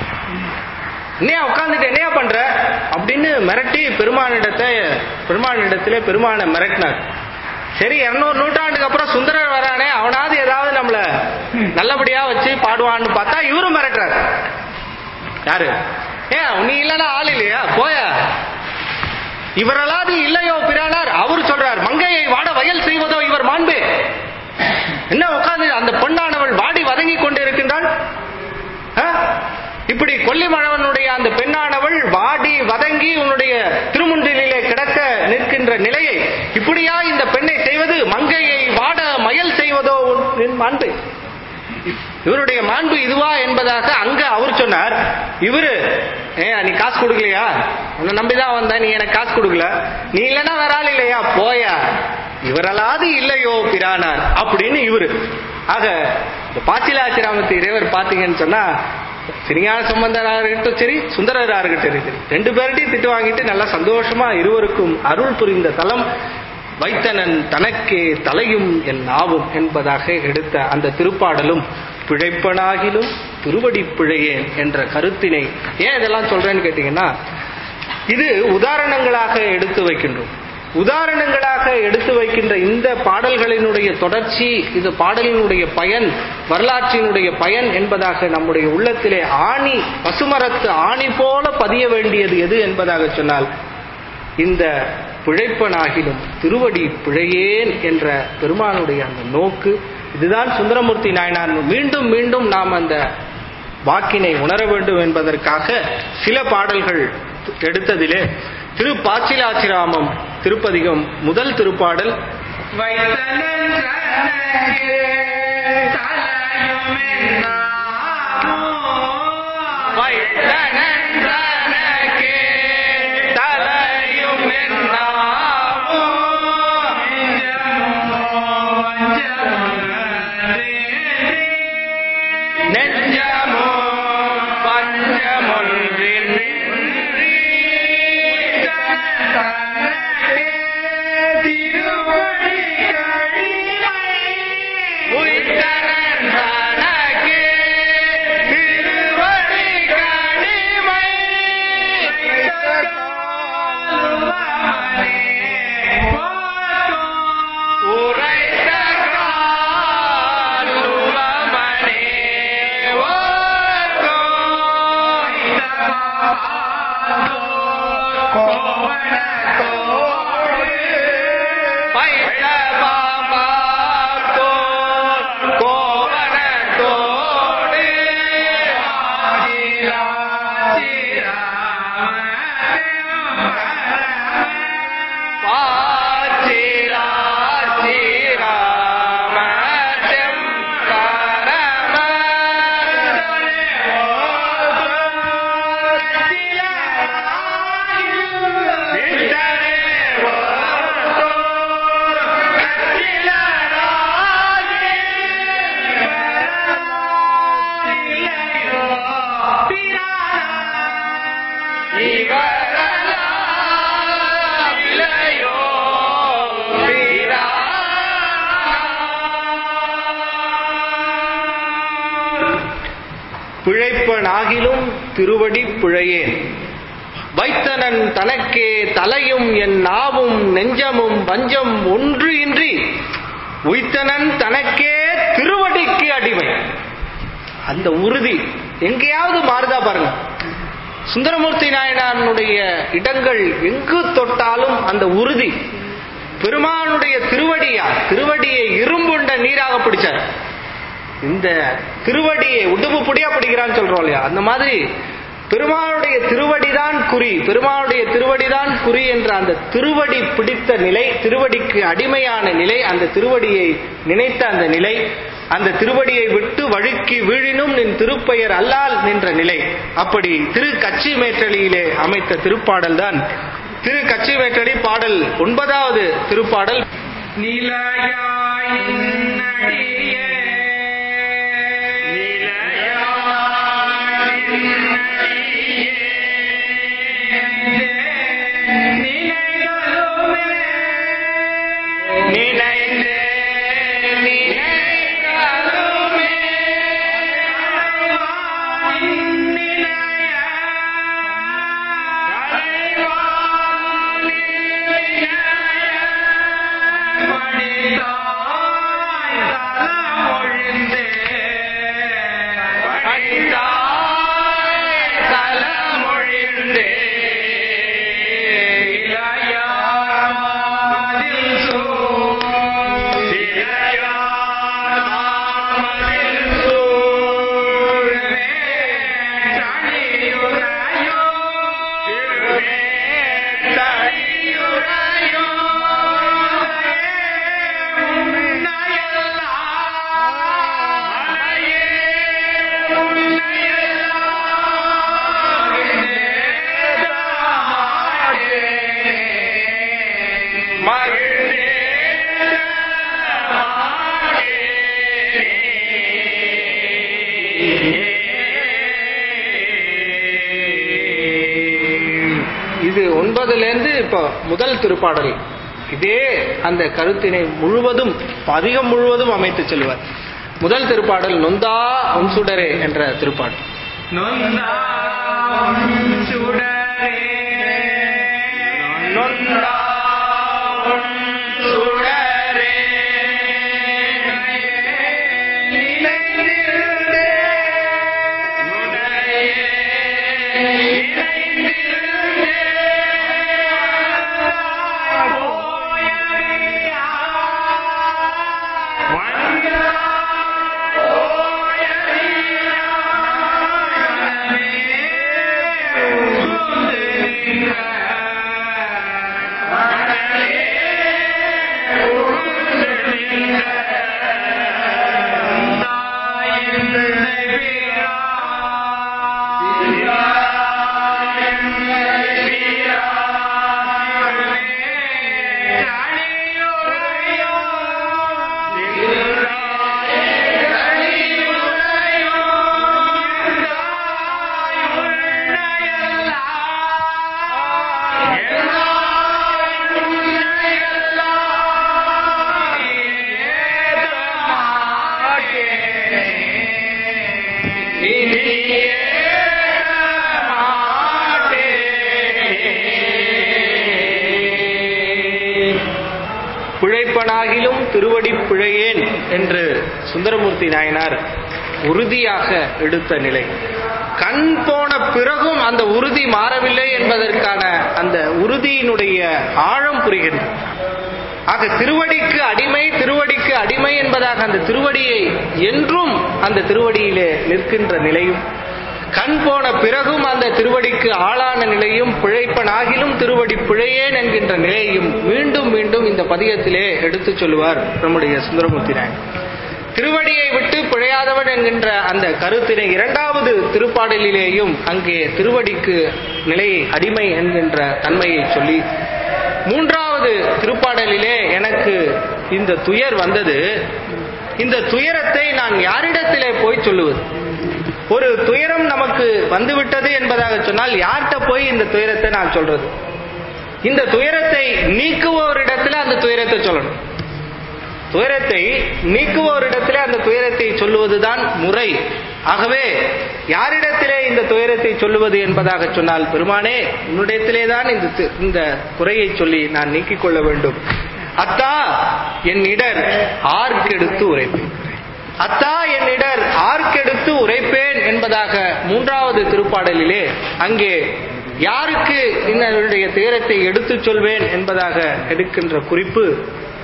என்னையா உட்கார்ந்துட்டு என்னையா பண்ற அப்படின்னு மிரட்டி பெருமானிடத்தை பெருமானிடத்திலே பெருமானை மிரட்டினார். சரி, இருநூறு நூற்றாண்டுக்கு அப்புறம் சுந்தரர் வரானே, அவனாவது ஏதாவது நம்மள நல்லபடியா வச்சு பாடுவான்னு பார்த்தா இவரும் மிரட்டுறார். யாரு? ஏன் நீ இல்லன்னா ஆள் இல்லையா போய இவரலாது இல்லையோ பிரானார். அவர் சொல்றார், மங்கையை வாட வயல் செய்வதோ இவர் மாண்பு. என்ன உட்கார்ந்து அந்த பெண்ணானவள் வாடி வதங்கி கொண்டு இருக்கின்றாள். இப்படி கொல்லிமழவனுடைய அந்த பெண்ணானவள் வாடி வதங்கி உன்னுடைய திருமுன்றிலே கிடக்க நிற்கின்ற நிலையை இப்படியா இந்த பெண்ணை செய்வது? மங்கையை வாட மயல் செய்வதோ மாண்பு. இவருடைய மாண்பு இதுவா என்பதாக அங்க அவர் சொன்னார். இவரு ஏ நீ காசு கொடுக்கலையா? உன்னை நம்பிதான் வந்த, நீ எனக்கு காசு கொடுக்கல, நீ இல்லைன்னா வேற ஆள் இல்லையா போயா, இவரலாது இல்லையோ பிரானார் அப்படின்னு இவரு. ஆக இந்த பாச்சிலாச்சிராமத்து இறைவர் பாத்தீங்கன்னு சொன்னா திருஞான சம்பந்தராக இருக்கட்டும் சரி, சுந்தரராக இருக்கட்டும் சரி, ரெண்டு பேர்கிட்டையும் திட்டு வாங்கிட்டு நல்லா சந்தோஷமா இருவருக்கும் அருள் புரிந்த தலம் வைத்தனன் தனக்கே தலையும் என் நாவும் என்பதாக எடுத்த அந்த திருப்பாடலும் பிழைப்பனாகிலும் திருவடி பிழையேன் என்ற கருத்தினை ஏன் இதெல்லாம் சொல்றேன்னு கேட்டீங்கன்னா, இது உதாரணங்களாக எடுத்து வைக்கின்றோம். உதாரணங்களாக எடுத்து வைக்கின்ற இந்த பாடல்களினுடைய தொடர்ச்சி, இந்த பாடலினுடைய பயன், வரலாற்றினுடைய பயன் என்பதாக நம்முடைய உள்ளத்திலே ஆணி, பசுமரத்து ஆணி போல பதிய வேண்டியது எது என்பதாக சொன்னால் இந்த பிழைப்பனாகிலும் திருவடி பிழையேன் என்ற பெருமானுடைய அந்த நோக்கு. இதுதான் சுந்தரமூர்த்தி நாயனார் மீண்டும் மீண்டும் நாம் அந்த வாக்கினை உணர வேண்டும் என்பதற்காக சில பாடல்கள் எடுத்ததிலே திருப்பாச்சிலாச்சிராமம் திருப்பதிகம் முதல் திருப்பாடல் பிழைப்பனாகிலும் திருவடி பிழையேன் வைத்தனன் தனக்கே தலையும் என் நாவும் நெஞ்சமும் வஞ்சம் ஒன்று இன்றி உய்த்தனன் தனக்கே திருவடிக்கு அடிமை. அந்த உறுதி எங்கேயாவது மாறுதா பாருங்க. சுந்தரமூர்த்தி நாயனாருடைய இடங்கள் எங்கு தொட்டாலும் அந்த உறுதி. பெருமானுடைய திருவடியா, திருவடியை இரும்புண்ட நீராக பிடிச்சார். இந்த திருவடியை உடுப்பு புடியா பிடிக்கிறான்னு சொல்றோம் இல்லையா, அந்த மாதிரி பெருமாளுடைய திருவடிதான் குறி, பெருமாளுடைய திருவடிதான் குறி என்ற அந்த திருவடி பிடித்த நிலை, திருவடிக்கு அடிமையான நிலை, அந்த திருவடியை நினைத்த அந்த நிலை, அந்த திருவடியை விட்டு வழுக்கி வீழினும் நின் திருப்பெயர் அல்லால் நின்ற நிலை. அப்படி திரு கச்சி மேற்றலியிலே அமைத்த திருப்பாடல் தான் திரு கச்சி மேற்றலி பாடல் ஒன்பதாவது திருப்பாடல். இது ஒன்பதுல இருந்து இப்ப முதல் திருப்பாடல் இதே அந்த கருத்தினை முழுவதும் பதிகம் முழுவதும் அமைத்து செல்வார். முதல் திருப்பாடல் நொந்தா உன் சுடரே என்ற திருப்பாடல். நொந்தா உன் சுடரே, நொந்தா உன் சுடரே, நினைந்திருந்தே முனையே நினைந்திருந்தே பிழைப்பனாகிலும் திருவடி பிழையேன் என்று சுந்தரமூர்த்தி நாயனார் உறுதியாக எடுத்த நிலை. கண் போன பிறகும் அந்த உறுதி மாறவில்லை என்பதற்கான அந்த உறுதியினுடைய ஆழம் புரிகின்றது. ஆக திருவடிக்கு அடிமை, திருவடிக்கு அடிமை என்பதாக அந்த திருவடியை என்றும் அந்த திருவடியிலே நிற்கின்ற நிலையும், கண் போன பிறகும் அந்த திருவடிக்கு ஆளான நிலையும், பிழைப்பனாகிலும் திருவடி பிழையேன் என்கின்ற நிலையும் மீண்டும் மீண்டும் இந்த பதிகத்திலே எடுத்துச் சொல்லுவார் நம்முடைய சுந்தரமூர்த்தி நாயனார். திருவடியை விட்டு பிழையாதவன் என்கின்ற அந்த கருத்தினை இரண்டாவது திருப்பாடலிலேயும் அங்கே திருவடிக்கு நிலையை அடிமை என்கின்ற தன்மையை சொல்லி, மூன்றாவது திருப்பாடலிலே எனக்கு இந்த துயர் வந்தது, இந்த துயரத்தை நான் யாரிடத்திலே போய் சொல்லுவது? ஒரு துயரம் நமக்கு வந்துவிட்டது என்பதாக சொன்னால் யார்கிட்ட போய் இந்த துயரத்தை நான் சொல்றது? இந்த துயரத்தை நீக்குவோரிடத்துல அந்த துயரத்தை சொல்லணும். துயரத்தை நீக்குவோரிடத்திலே அந்த துயரத்தை சொல்லுவதுதான் முறை. ஆகவே யாரிடத்திலே இந்த துயரத்தை சொல்லுவது என்பதாக சொன்னால், பெருமானே உன்னிடத்திலேதான் இந்த இந்த குறையை சொல்லி நான் நீக்கிக் கொள்ள வேண்டும். அத்தா என் இடர் ஆர்க்கெடுத்து உரைப்பேன், அத்தா என் இடர் ஆர்க்கெடுத்து உரைப்பேன் என்பதாக மூன்றாவது திருப்பாடலிலே அங்கே யாருக்கு என்னுடைய துயரத்தை எடுத்துச் சொல்வேன் என்பதாக எடுக்கின்ற குறிப்பு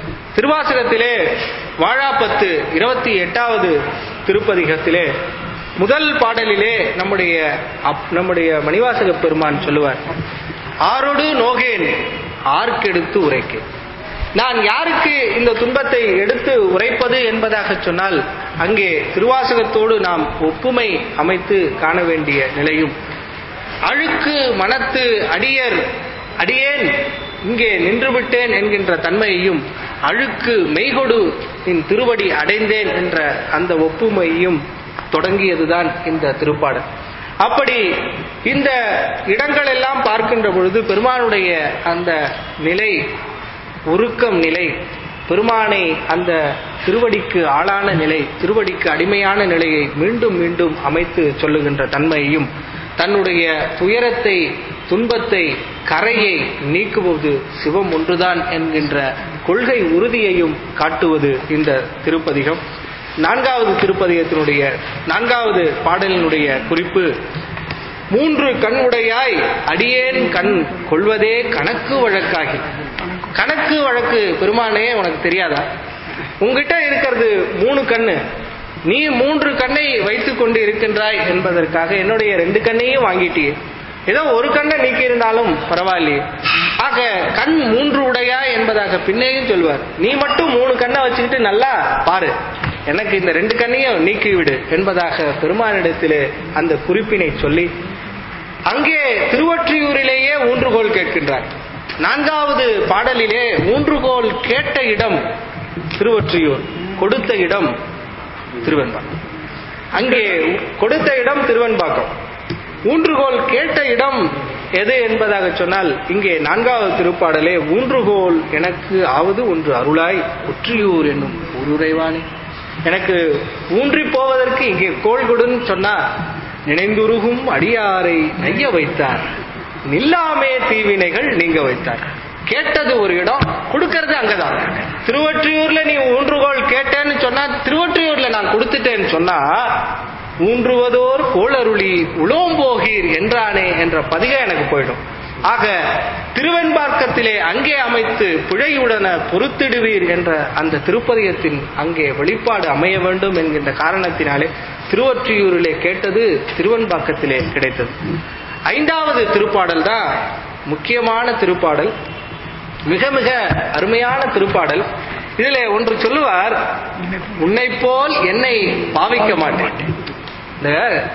திருவாசகத்திலே வாழாப்பத்து இருபத்தி எட்டாவது திருப்பதிகத்திலே முதல் பாடலிலே நம்முடைய நம்முடைய மணிவாசக பெருமான் சொல்லுவார், ஆரோடு நோகேன் ஆர்க்கெடுத்து உரைக்கேன். நான் யாருக்கு இந்த துன்பத்தை எடுத்து உரைப்பது என்பதாக சொன்னால், அங்கே திருவாசகத்தோடு நாம் ஒப்புமை அமைத்து காண வேண்டிய நிலையும், அழுக்கு மனத்து அடியர் அடியேன் இங்கே நின்றுவிட்டேன் என்கின்ற தன்மையையும், அழுக்கு மெய்கொடு என் திருவடி அடைந்தேன் என்ற அந்த ஒப்புமையையும் தொடங்கியதுதான் இந்த திருப்பாடல். அப்படி இந்த இடங்கள் எல்லாம் பார்க்கின்ற பொழுது பெருமானுடைய அந்த நிலை, உருக்கம் நிலை, பெருமானை அந்த திருவடிக்கு ஆளான நிலை, திருவடிக்கு அடிமையான நிலையை மீண்டும் மீண்டும் அமைத்து சொல்லுகின்ற தன்மையையும், தன்னுடைய துயரத்தை துன்பத்தை கரையை நீக்குவது சிவம் ஒன்றுதான் என்கின்ற கொள்கை உறுதியையும் காட்டுவது இந்த திருப்பதிகம். நான்காவது திருப்பதிகத்தினுடைய நான்காவது பாடலினுடைய குறிப்பு, மூன்று கண் உடையாய் அடியேன் கண் கொள்வதே கணக்கு வழக்காகி. கணக்கு வழக்கு பெருமானே உனக்கு தெரியாதா? உங்ககிட்ட இருக்கிறது மூணு கண்ணு, நீ மூன்று கண்ணை வைத்துக் கொண்டு இருக்கின்றாய் என்பதற்காக என்னுடைய ரெண்டு கண்ணையும் வாங்கிட்டியே, ஏதோ ஒரு கண்ணை நீக்கி இருந்தாலும் பரவாயில்லையே. ஆக கண் மூன்று உடையா என்பதாக பின்னையும் சொல்வார். நீ மட்டும் மூணு கண்ணை வச்சுக்கிட்டு நல்லா பாரு, எனக்கு இந்த ரெண்டு கண்ணையும் நீக்கிவிடு என்பதாக பெருமானிடத்திலே அந்த குறிப்பினை சொல்லி, அங்கே திருவொற்றியூரிலேயே ஊன்றுகோல் கேட்கின்றார். நான்காவது பாடலிலே ஊன்றுகோல் கேட்ட இடம் திருவொற்றியூர், கொடுத்த இடம் திருவெண்பாக்கம். அங்கே கொடுத்த இடம் திருவெண்பாக்கம், ஊன்றுகோல் கேட்ட இடம் எது என்பதாக சொன்னால், இங்கே நான்காவது திருப்பாடலே ஊன்றுகோல் எனக்கு ஆவது ஒன்று அருளாய் ஒற்றியூர் என்னும் ஊருரைவானே. எனக்கு ஊன்றி போவதற்கு இங்கே கோள் கொடுன்னு சொன்னா, நினைந்துருகும் அடியாரை நைய வைத்தார், நில்லாமே தீவினைகள் நீங்க வைத்தார். கேட்டது ஒரு இடம், கொடுக்கறது அங்கதான். திருவொற்றியூர்ல நீ ஊன்றுகோல் கேட்டேன்னு சொன்னா, திருவொற்றியூர்ல நான் கொடுத்துட்டேன்னு சொன்னா, ஊன்றுவதோர் கோளருளி உளோம்போகீர் என்றானே என்ற பதிகம் எனக்கு போயிடும். ஆக திருவெண்பாக்கத்திலே அங்கே அமைத்து பிழையுடன பொறுத்திடுவீர் என்ற அந்த திருப்பதிகத்தின் அங்கே வெளிப்பாடு அமைய வேண்டும் என்கின்ற காரணத்தினாலே திருவொற்றியூரிலே கேட்டது திருவெண்பாக்கத்திலே கிடைத்தது. ஐந்தாவது திருப்பாடல் தான் முக்கியமான திருப்பாடல், மிக மிக அருமையான திருப்பாடல். இதிலே ஒன்று சொல்லுவார், உன்னை போல் என்னை பாவிக்க மாட்டேன். இந்த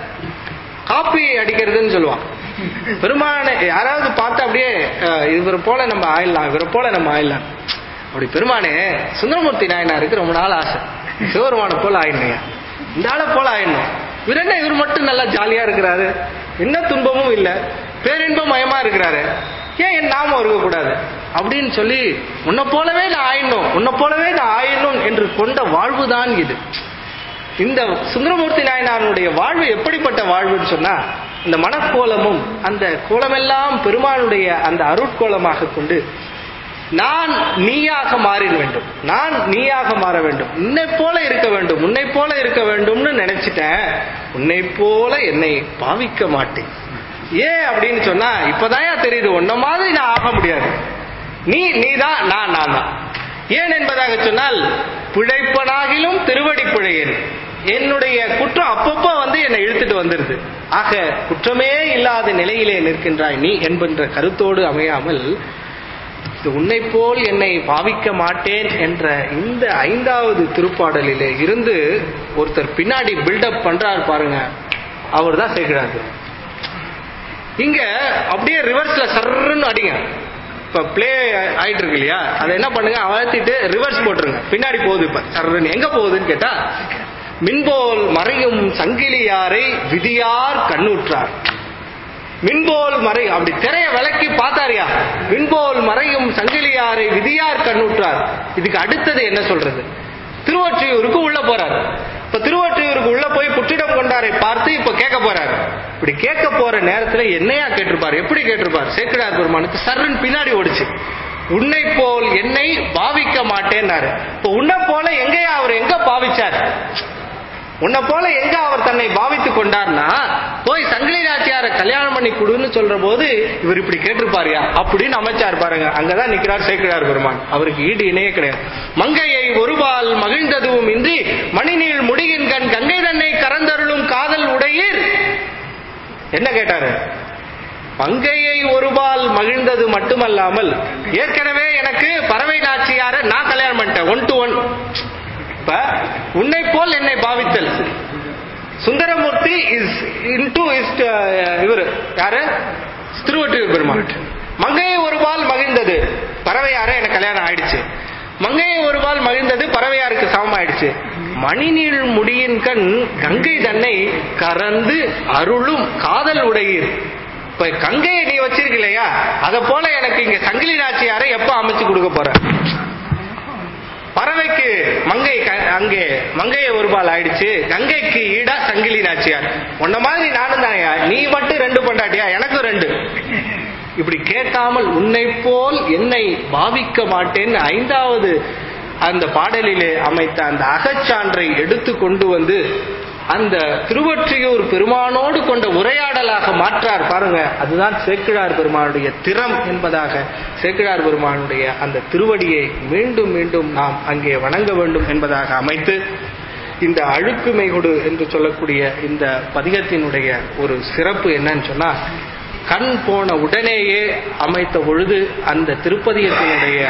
காப்பி அடிக்கிறதுன்னு சொல்லுவான் பெருமான, யாராவது பார்த்தா அப்படியே இவரை போல நம்ம ஆயிடலாம், இவரை போல நம்ம ஆயிடலாம். அப்படி பெருமானே சுந்தரமூர்த்தி நாயனாருக்கு ரொம்ப நாள் ஆசை, சிவருமான போல ஆயிடணும், இந்த ஆளை போல ஆயிடணும். இவர் என்ன இவர் மட்டும் நல்லா ஜாலியா இருக்கிறாரு, என்ன துன்பமும் இல்லை, பேரின்பம் மயமா இருக்கிறாரு, ஏன் என் நாமம் இருக்கக்கூடாது அப்படின்னு சொல்லி, உன்னை போலவே நான் ஆயிடணும், உன்னை போலவே நான் ஆயிடணும் என்று கொண்ட வாழ்வுதான் இது. இந்த சுந்தரமூர்த்தி நாயனாருடைய வாழ்வு எப்படிப்பட்ட வாழ்வுன்னு சொன்னா, இந்த மனக்கோலமும் அந்த கோலமெல்லாம் பெருமானுடைய அந்த அருட்கோலமாக கொண்டு, நான் நீயாக மாறிட வேண்டும், நான் நீயாக மாற வேண்டும், உன்னை போல இருக்க வேண்டும், உன்னை போல இருக்க வேண்டும்னு நினைச்சிட்டேன், உன்னை போல என்னை பாவிக்க மாட்டேன். ஏன் அப்படின்னு சொன்னா, இப்பதான் தெரியுது உன்ன மாதிரி நான் ஆக முடியாது, நீ நீதான், நான் நான் தான். ஏன் என்பதாக சொன்னால், பிழைப்பனாகிலும் திருவடி பிழையேன், என்னுடைய குற்றம் அப்பப்போ வந்து என்னை இழுத்துட்டு வந்துருது. ஆக குற்றமே இல்லாத நிலையிலே நிற்கின்றாய் நீ என்கின்ற கருத்தோடு அமையாமல், உன்னை போல் என்னை பாவிக்க மாட்டேன் என்ற இந்த ஐந்தாவது திருப்பாடலிலே இருந்து ஒருத்தர் பின்னாடி பில்டப் பண்றாரு பாருங்க, அவர் தான் சேர்க்கிறாரு. இங்க அப்படியே ரிவர்ஸ்ல சர்ன்னு அடிங்க. இப்ப பிளே ஆயிட்டு இருக்கு இல்லையா, அதை என்ன பண்ணுங்க, அழுத்திட்டு ரிவர்ஸ் போட்டுருங்க, பின்னாடி போகுது. இப்ப சர்ன்னு எங்க போகுதுன்னு கேட்டா, மின்போல் மறையும் சங்கிலியாரை விதியார் கண்ணுற்றார். மின்போல் மறை, அப்படி திரைய விளக்கி பார்த்தாரியா, மின்போல் மறையும் சங்கிலியாரை விதியார் கண்ணுற்றார். இதுக்கு அடுத்தது என்ன சொல்றது, திருவொற்றியூருக்கு உள்ள போறாரு. இப்ப திருவொற்றியூருக்கு உள்ள போய் புற்றிடம் கொண்டாரை பார்த்து இப்ப கேட்க போறாரு. இப்படி கேட்க போற நேரத்துல என்னையா கேட்டிருப்பாரு, எப்படி கேட்டிருப்பாரு, சேக்கிழார் பெருமானுக்கு சர்ன்னு பின்னாடி ஓடிச்சு, உன்னை போல் என்னை பாவிக்க மாட்டேன்னாரு. இப்ப உன்னை போல எங்கேயா அவர் எங்க பாவிச்சார், உன்னை போல எங்க அவர் தன்னை பாவித்து கொண்டார்னா, போய் சங்கிலி நாச்சியார கல்யாணம் பண்ணி கொடுன்னு சொல்ற போது இவர் இப்படி கேட்டிருப்பாரியா அப்படின்னு அமைச்சார் பாருங்க. அங்கதான் நிக்கிறார் சேக்கிழார் பெருமான், அவருக்கு ஈடு இணையே கிடையாது. மங்கையை ஒருபால் மகிழ்ந்ததுவும் இன்றி மணிநீள் முடியின் கண் கங்கை தன்னை கறந்தருளும் காதல் என்ன கேட்டாரு? மங்கையை ஒருபால் மகிழ்ந்தது மட்டுமல்லாமல் ஏற்கனவே எனக்கு பறவை நாச்சியார நான் கல்யாணம் பண்ணிட்டேன், ஒன் டு ஒன். இப்ப உன்னை போல் என்னை பாவித்தல். சுந்தரமூர்த்தி இஸ் இன்டு இஸ் இவரு யாரு? திருவொற்றியூர் பெருமாள். மங்கையை ஒருபால் மகிழ்ந்தது பறவையார எனக்கு கல்யாணம் ஆயிடுச்சு. மங்கையை ஒருபால் மகிழ்ந்தது பறவையாருக்கு சமம் ஆயிடுச்சு. மணிநீள் முடியின் கண் கங்கை தன்னை கறந்து அருளும் காதல் உடையீர். இப்ப கங்கையை நீ வச்சிருக்கலையா, அத போல எனக்கு இங்க சங்கிலி நாச்சியாரை எப்ப அமைச்சு கொடுக்க போற? பறவைக்கு மங்கை அங்கே மங்கையை ஒருபால் ஆயிடுச்சு, கங்கைக்கு ஈடா சங்கிலி நாச்சியார். உன்ன மாதிரி நானும் தானையா, நீ மட்டும் ரெண்டு பொண்டாட்டியா, எனக்கும் ரெண்டு. இப்படி கேட்காமல் உன்னை போல் என்னை பாவிக்க மாட்டேன் ஐந்தாவது அந்த பாடலிலே அமைத்த அந்த அகச்சான்றை எடுத்து கொண்டு வந்து அந்த திருவொற்றியூர் பெருமானோடு கொண்ட உரையாடலாக மாற்றார் பாருங்க. அதுதான் சேக்கிழார் பெருமானுடைய திறம் என்பதாக, சேக்கிழார் பெருமானுடைய அந்த திருவடியை மீண்டும் மீண்டும் நாம் அங்கே வணங்க வேண்டும் என்பதாக அமைத்து இந்த அழுக்குமை கொடு என்று சொல்லக்கூடிய இந்த பதிகத்தினுடைய ஒரு சிறப்பு என்னன்னு சொன்னா, கண் போன உடனேயே அமைத்த பொழுது அந்த திருப்பதிகத்தினுடைய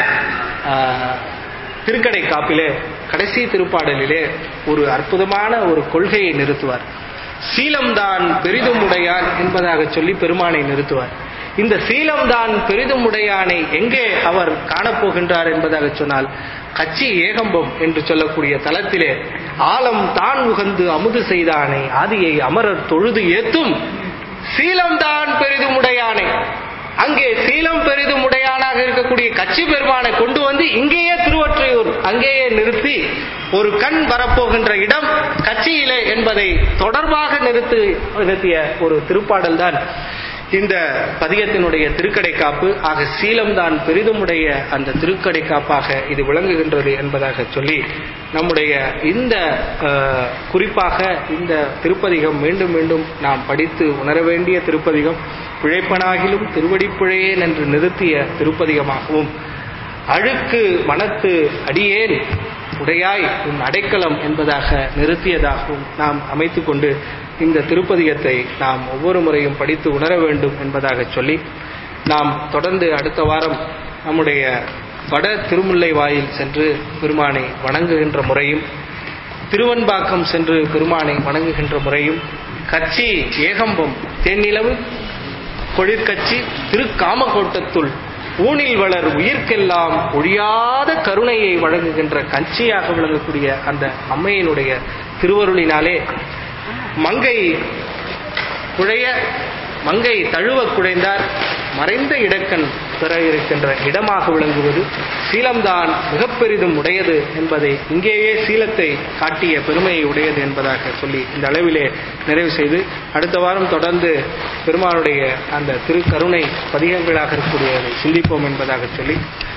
திருக்கடை காப்பிலே கடைசி திருப்பாடலிலே ஒரு அற்புதமான ஒரு கொள்கையை நிறுத்துவார். சீலம்தான் பெரிதும் உடையான் என்பதாக சொல்லி பெருமானை நிறுத்துவார். இந்த சீலம்தான் பெரிதும் உடையானை எங்கே அவர் காணப்போகின்றார் என்பதாக சொன்னால், கச்சி ஏகம்பம் என்று சொல்லக்கூடிய தலத்திலே ஆலம் தான் உகந்து அமுது செய்தானை ஆதியை அமரர் தொழுது ஏத்தும் சீலம்தான் பெரிதும் உடையானை. அங்கே சீலம் பெரிதும் உடையானாக இருக்கக்கூடிய கச்சி பெருமானை கொண்டு வந்து இங்கேயே திருவொற்றியூர் அங்கேயே நிறுத்தி ஒரு கண் வரப்போகின்ற இடம் கச்சியிலே என்பதை தொடர்பாக நிறுத்தி நிறுத்திய ஒரு திருப்பாடல் தான் இந்த பதிகத்தினுடைய திருக்கடை காப்பு. ஆக சீலம்தான் பெரிதுமுடைய அந்த திருக்கடை காப்பாக இது விளங்குகின்றது என்பதாக சொல்லி நம்முடைய இந்த குறிப்பாக இந்த திருப்பதிகம் மீண்டும் மீண்டும் நாம் படித்து உணர வேண்டிய திருப்பதிகம், பிழைப்பனாகிலும் திருவடிப்பிழையேன் என்று நிறுத்திய திருப்பதிகமாகவும், அழுக்கு மனத்து அடியேன் உடையாய் உன் அடைக்கலம் என்பதாக நிறுத்தியதாகவும் நாம் அமைத்து கொண்டு இந்த திருப்பதிகத்தை நாம் ஒவ்வொரு முறையும் படித்து உணர வேண்டும் என்பதாக சொல்லி, நாம் தொடர்ந்து அடுத்த வாரம் நம்முடைய வட திருமுல்லை வாயில் சென்று பெருமானை வணங்குகின்ற முறையும், திருவன்பாக்கம் சென்று பெருமானை வணங்குகின்ற முறையும், கச்சி ஏகம்பம் தேனிலவு கொழிற்கச்சி திருக்காமகோட்டத்துள் ஊனில் வளர் உயிர்க்கெல்லாம் ஒழியாத கருணையை வழங்குகின்ற கஞ்சியாக விளங்கக்கூடிய அந்த அம்மையினுடைய திருவருளினாலே மங்கை குழைய மங்கை தழுவ குழைந்தார் மறைந்த இடக்கண் பெற இருக்கின்ற இடமாக விளங்குவது சீலம்தான் மிக பெரிதும் உடையது என்பதை இங்கேயே சீலத்தை காட்டிய பெருமையை உடையது என்பதாக சொல்லி இந்த அளவிலே நிறைவு செய்து அடுத்த வாரம் தொடர்ந்து பெருமானுடைய அந்த திருக்கருணை பதிகங்களாக இருக்கக்கூடியதை சிந்திப்போம் என்பதாக சொல்லி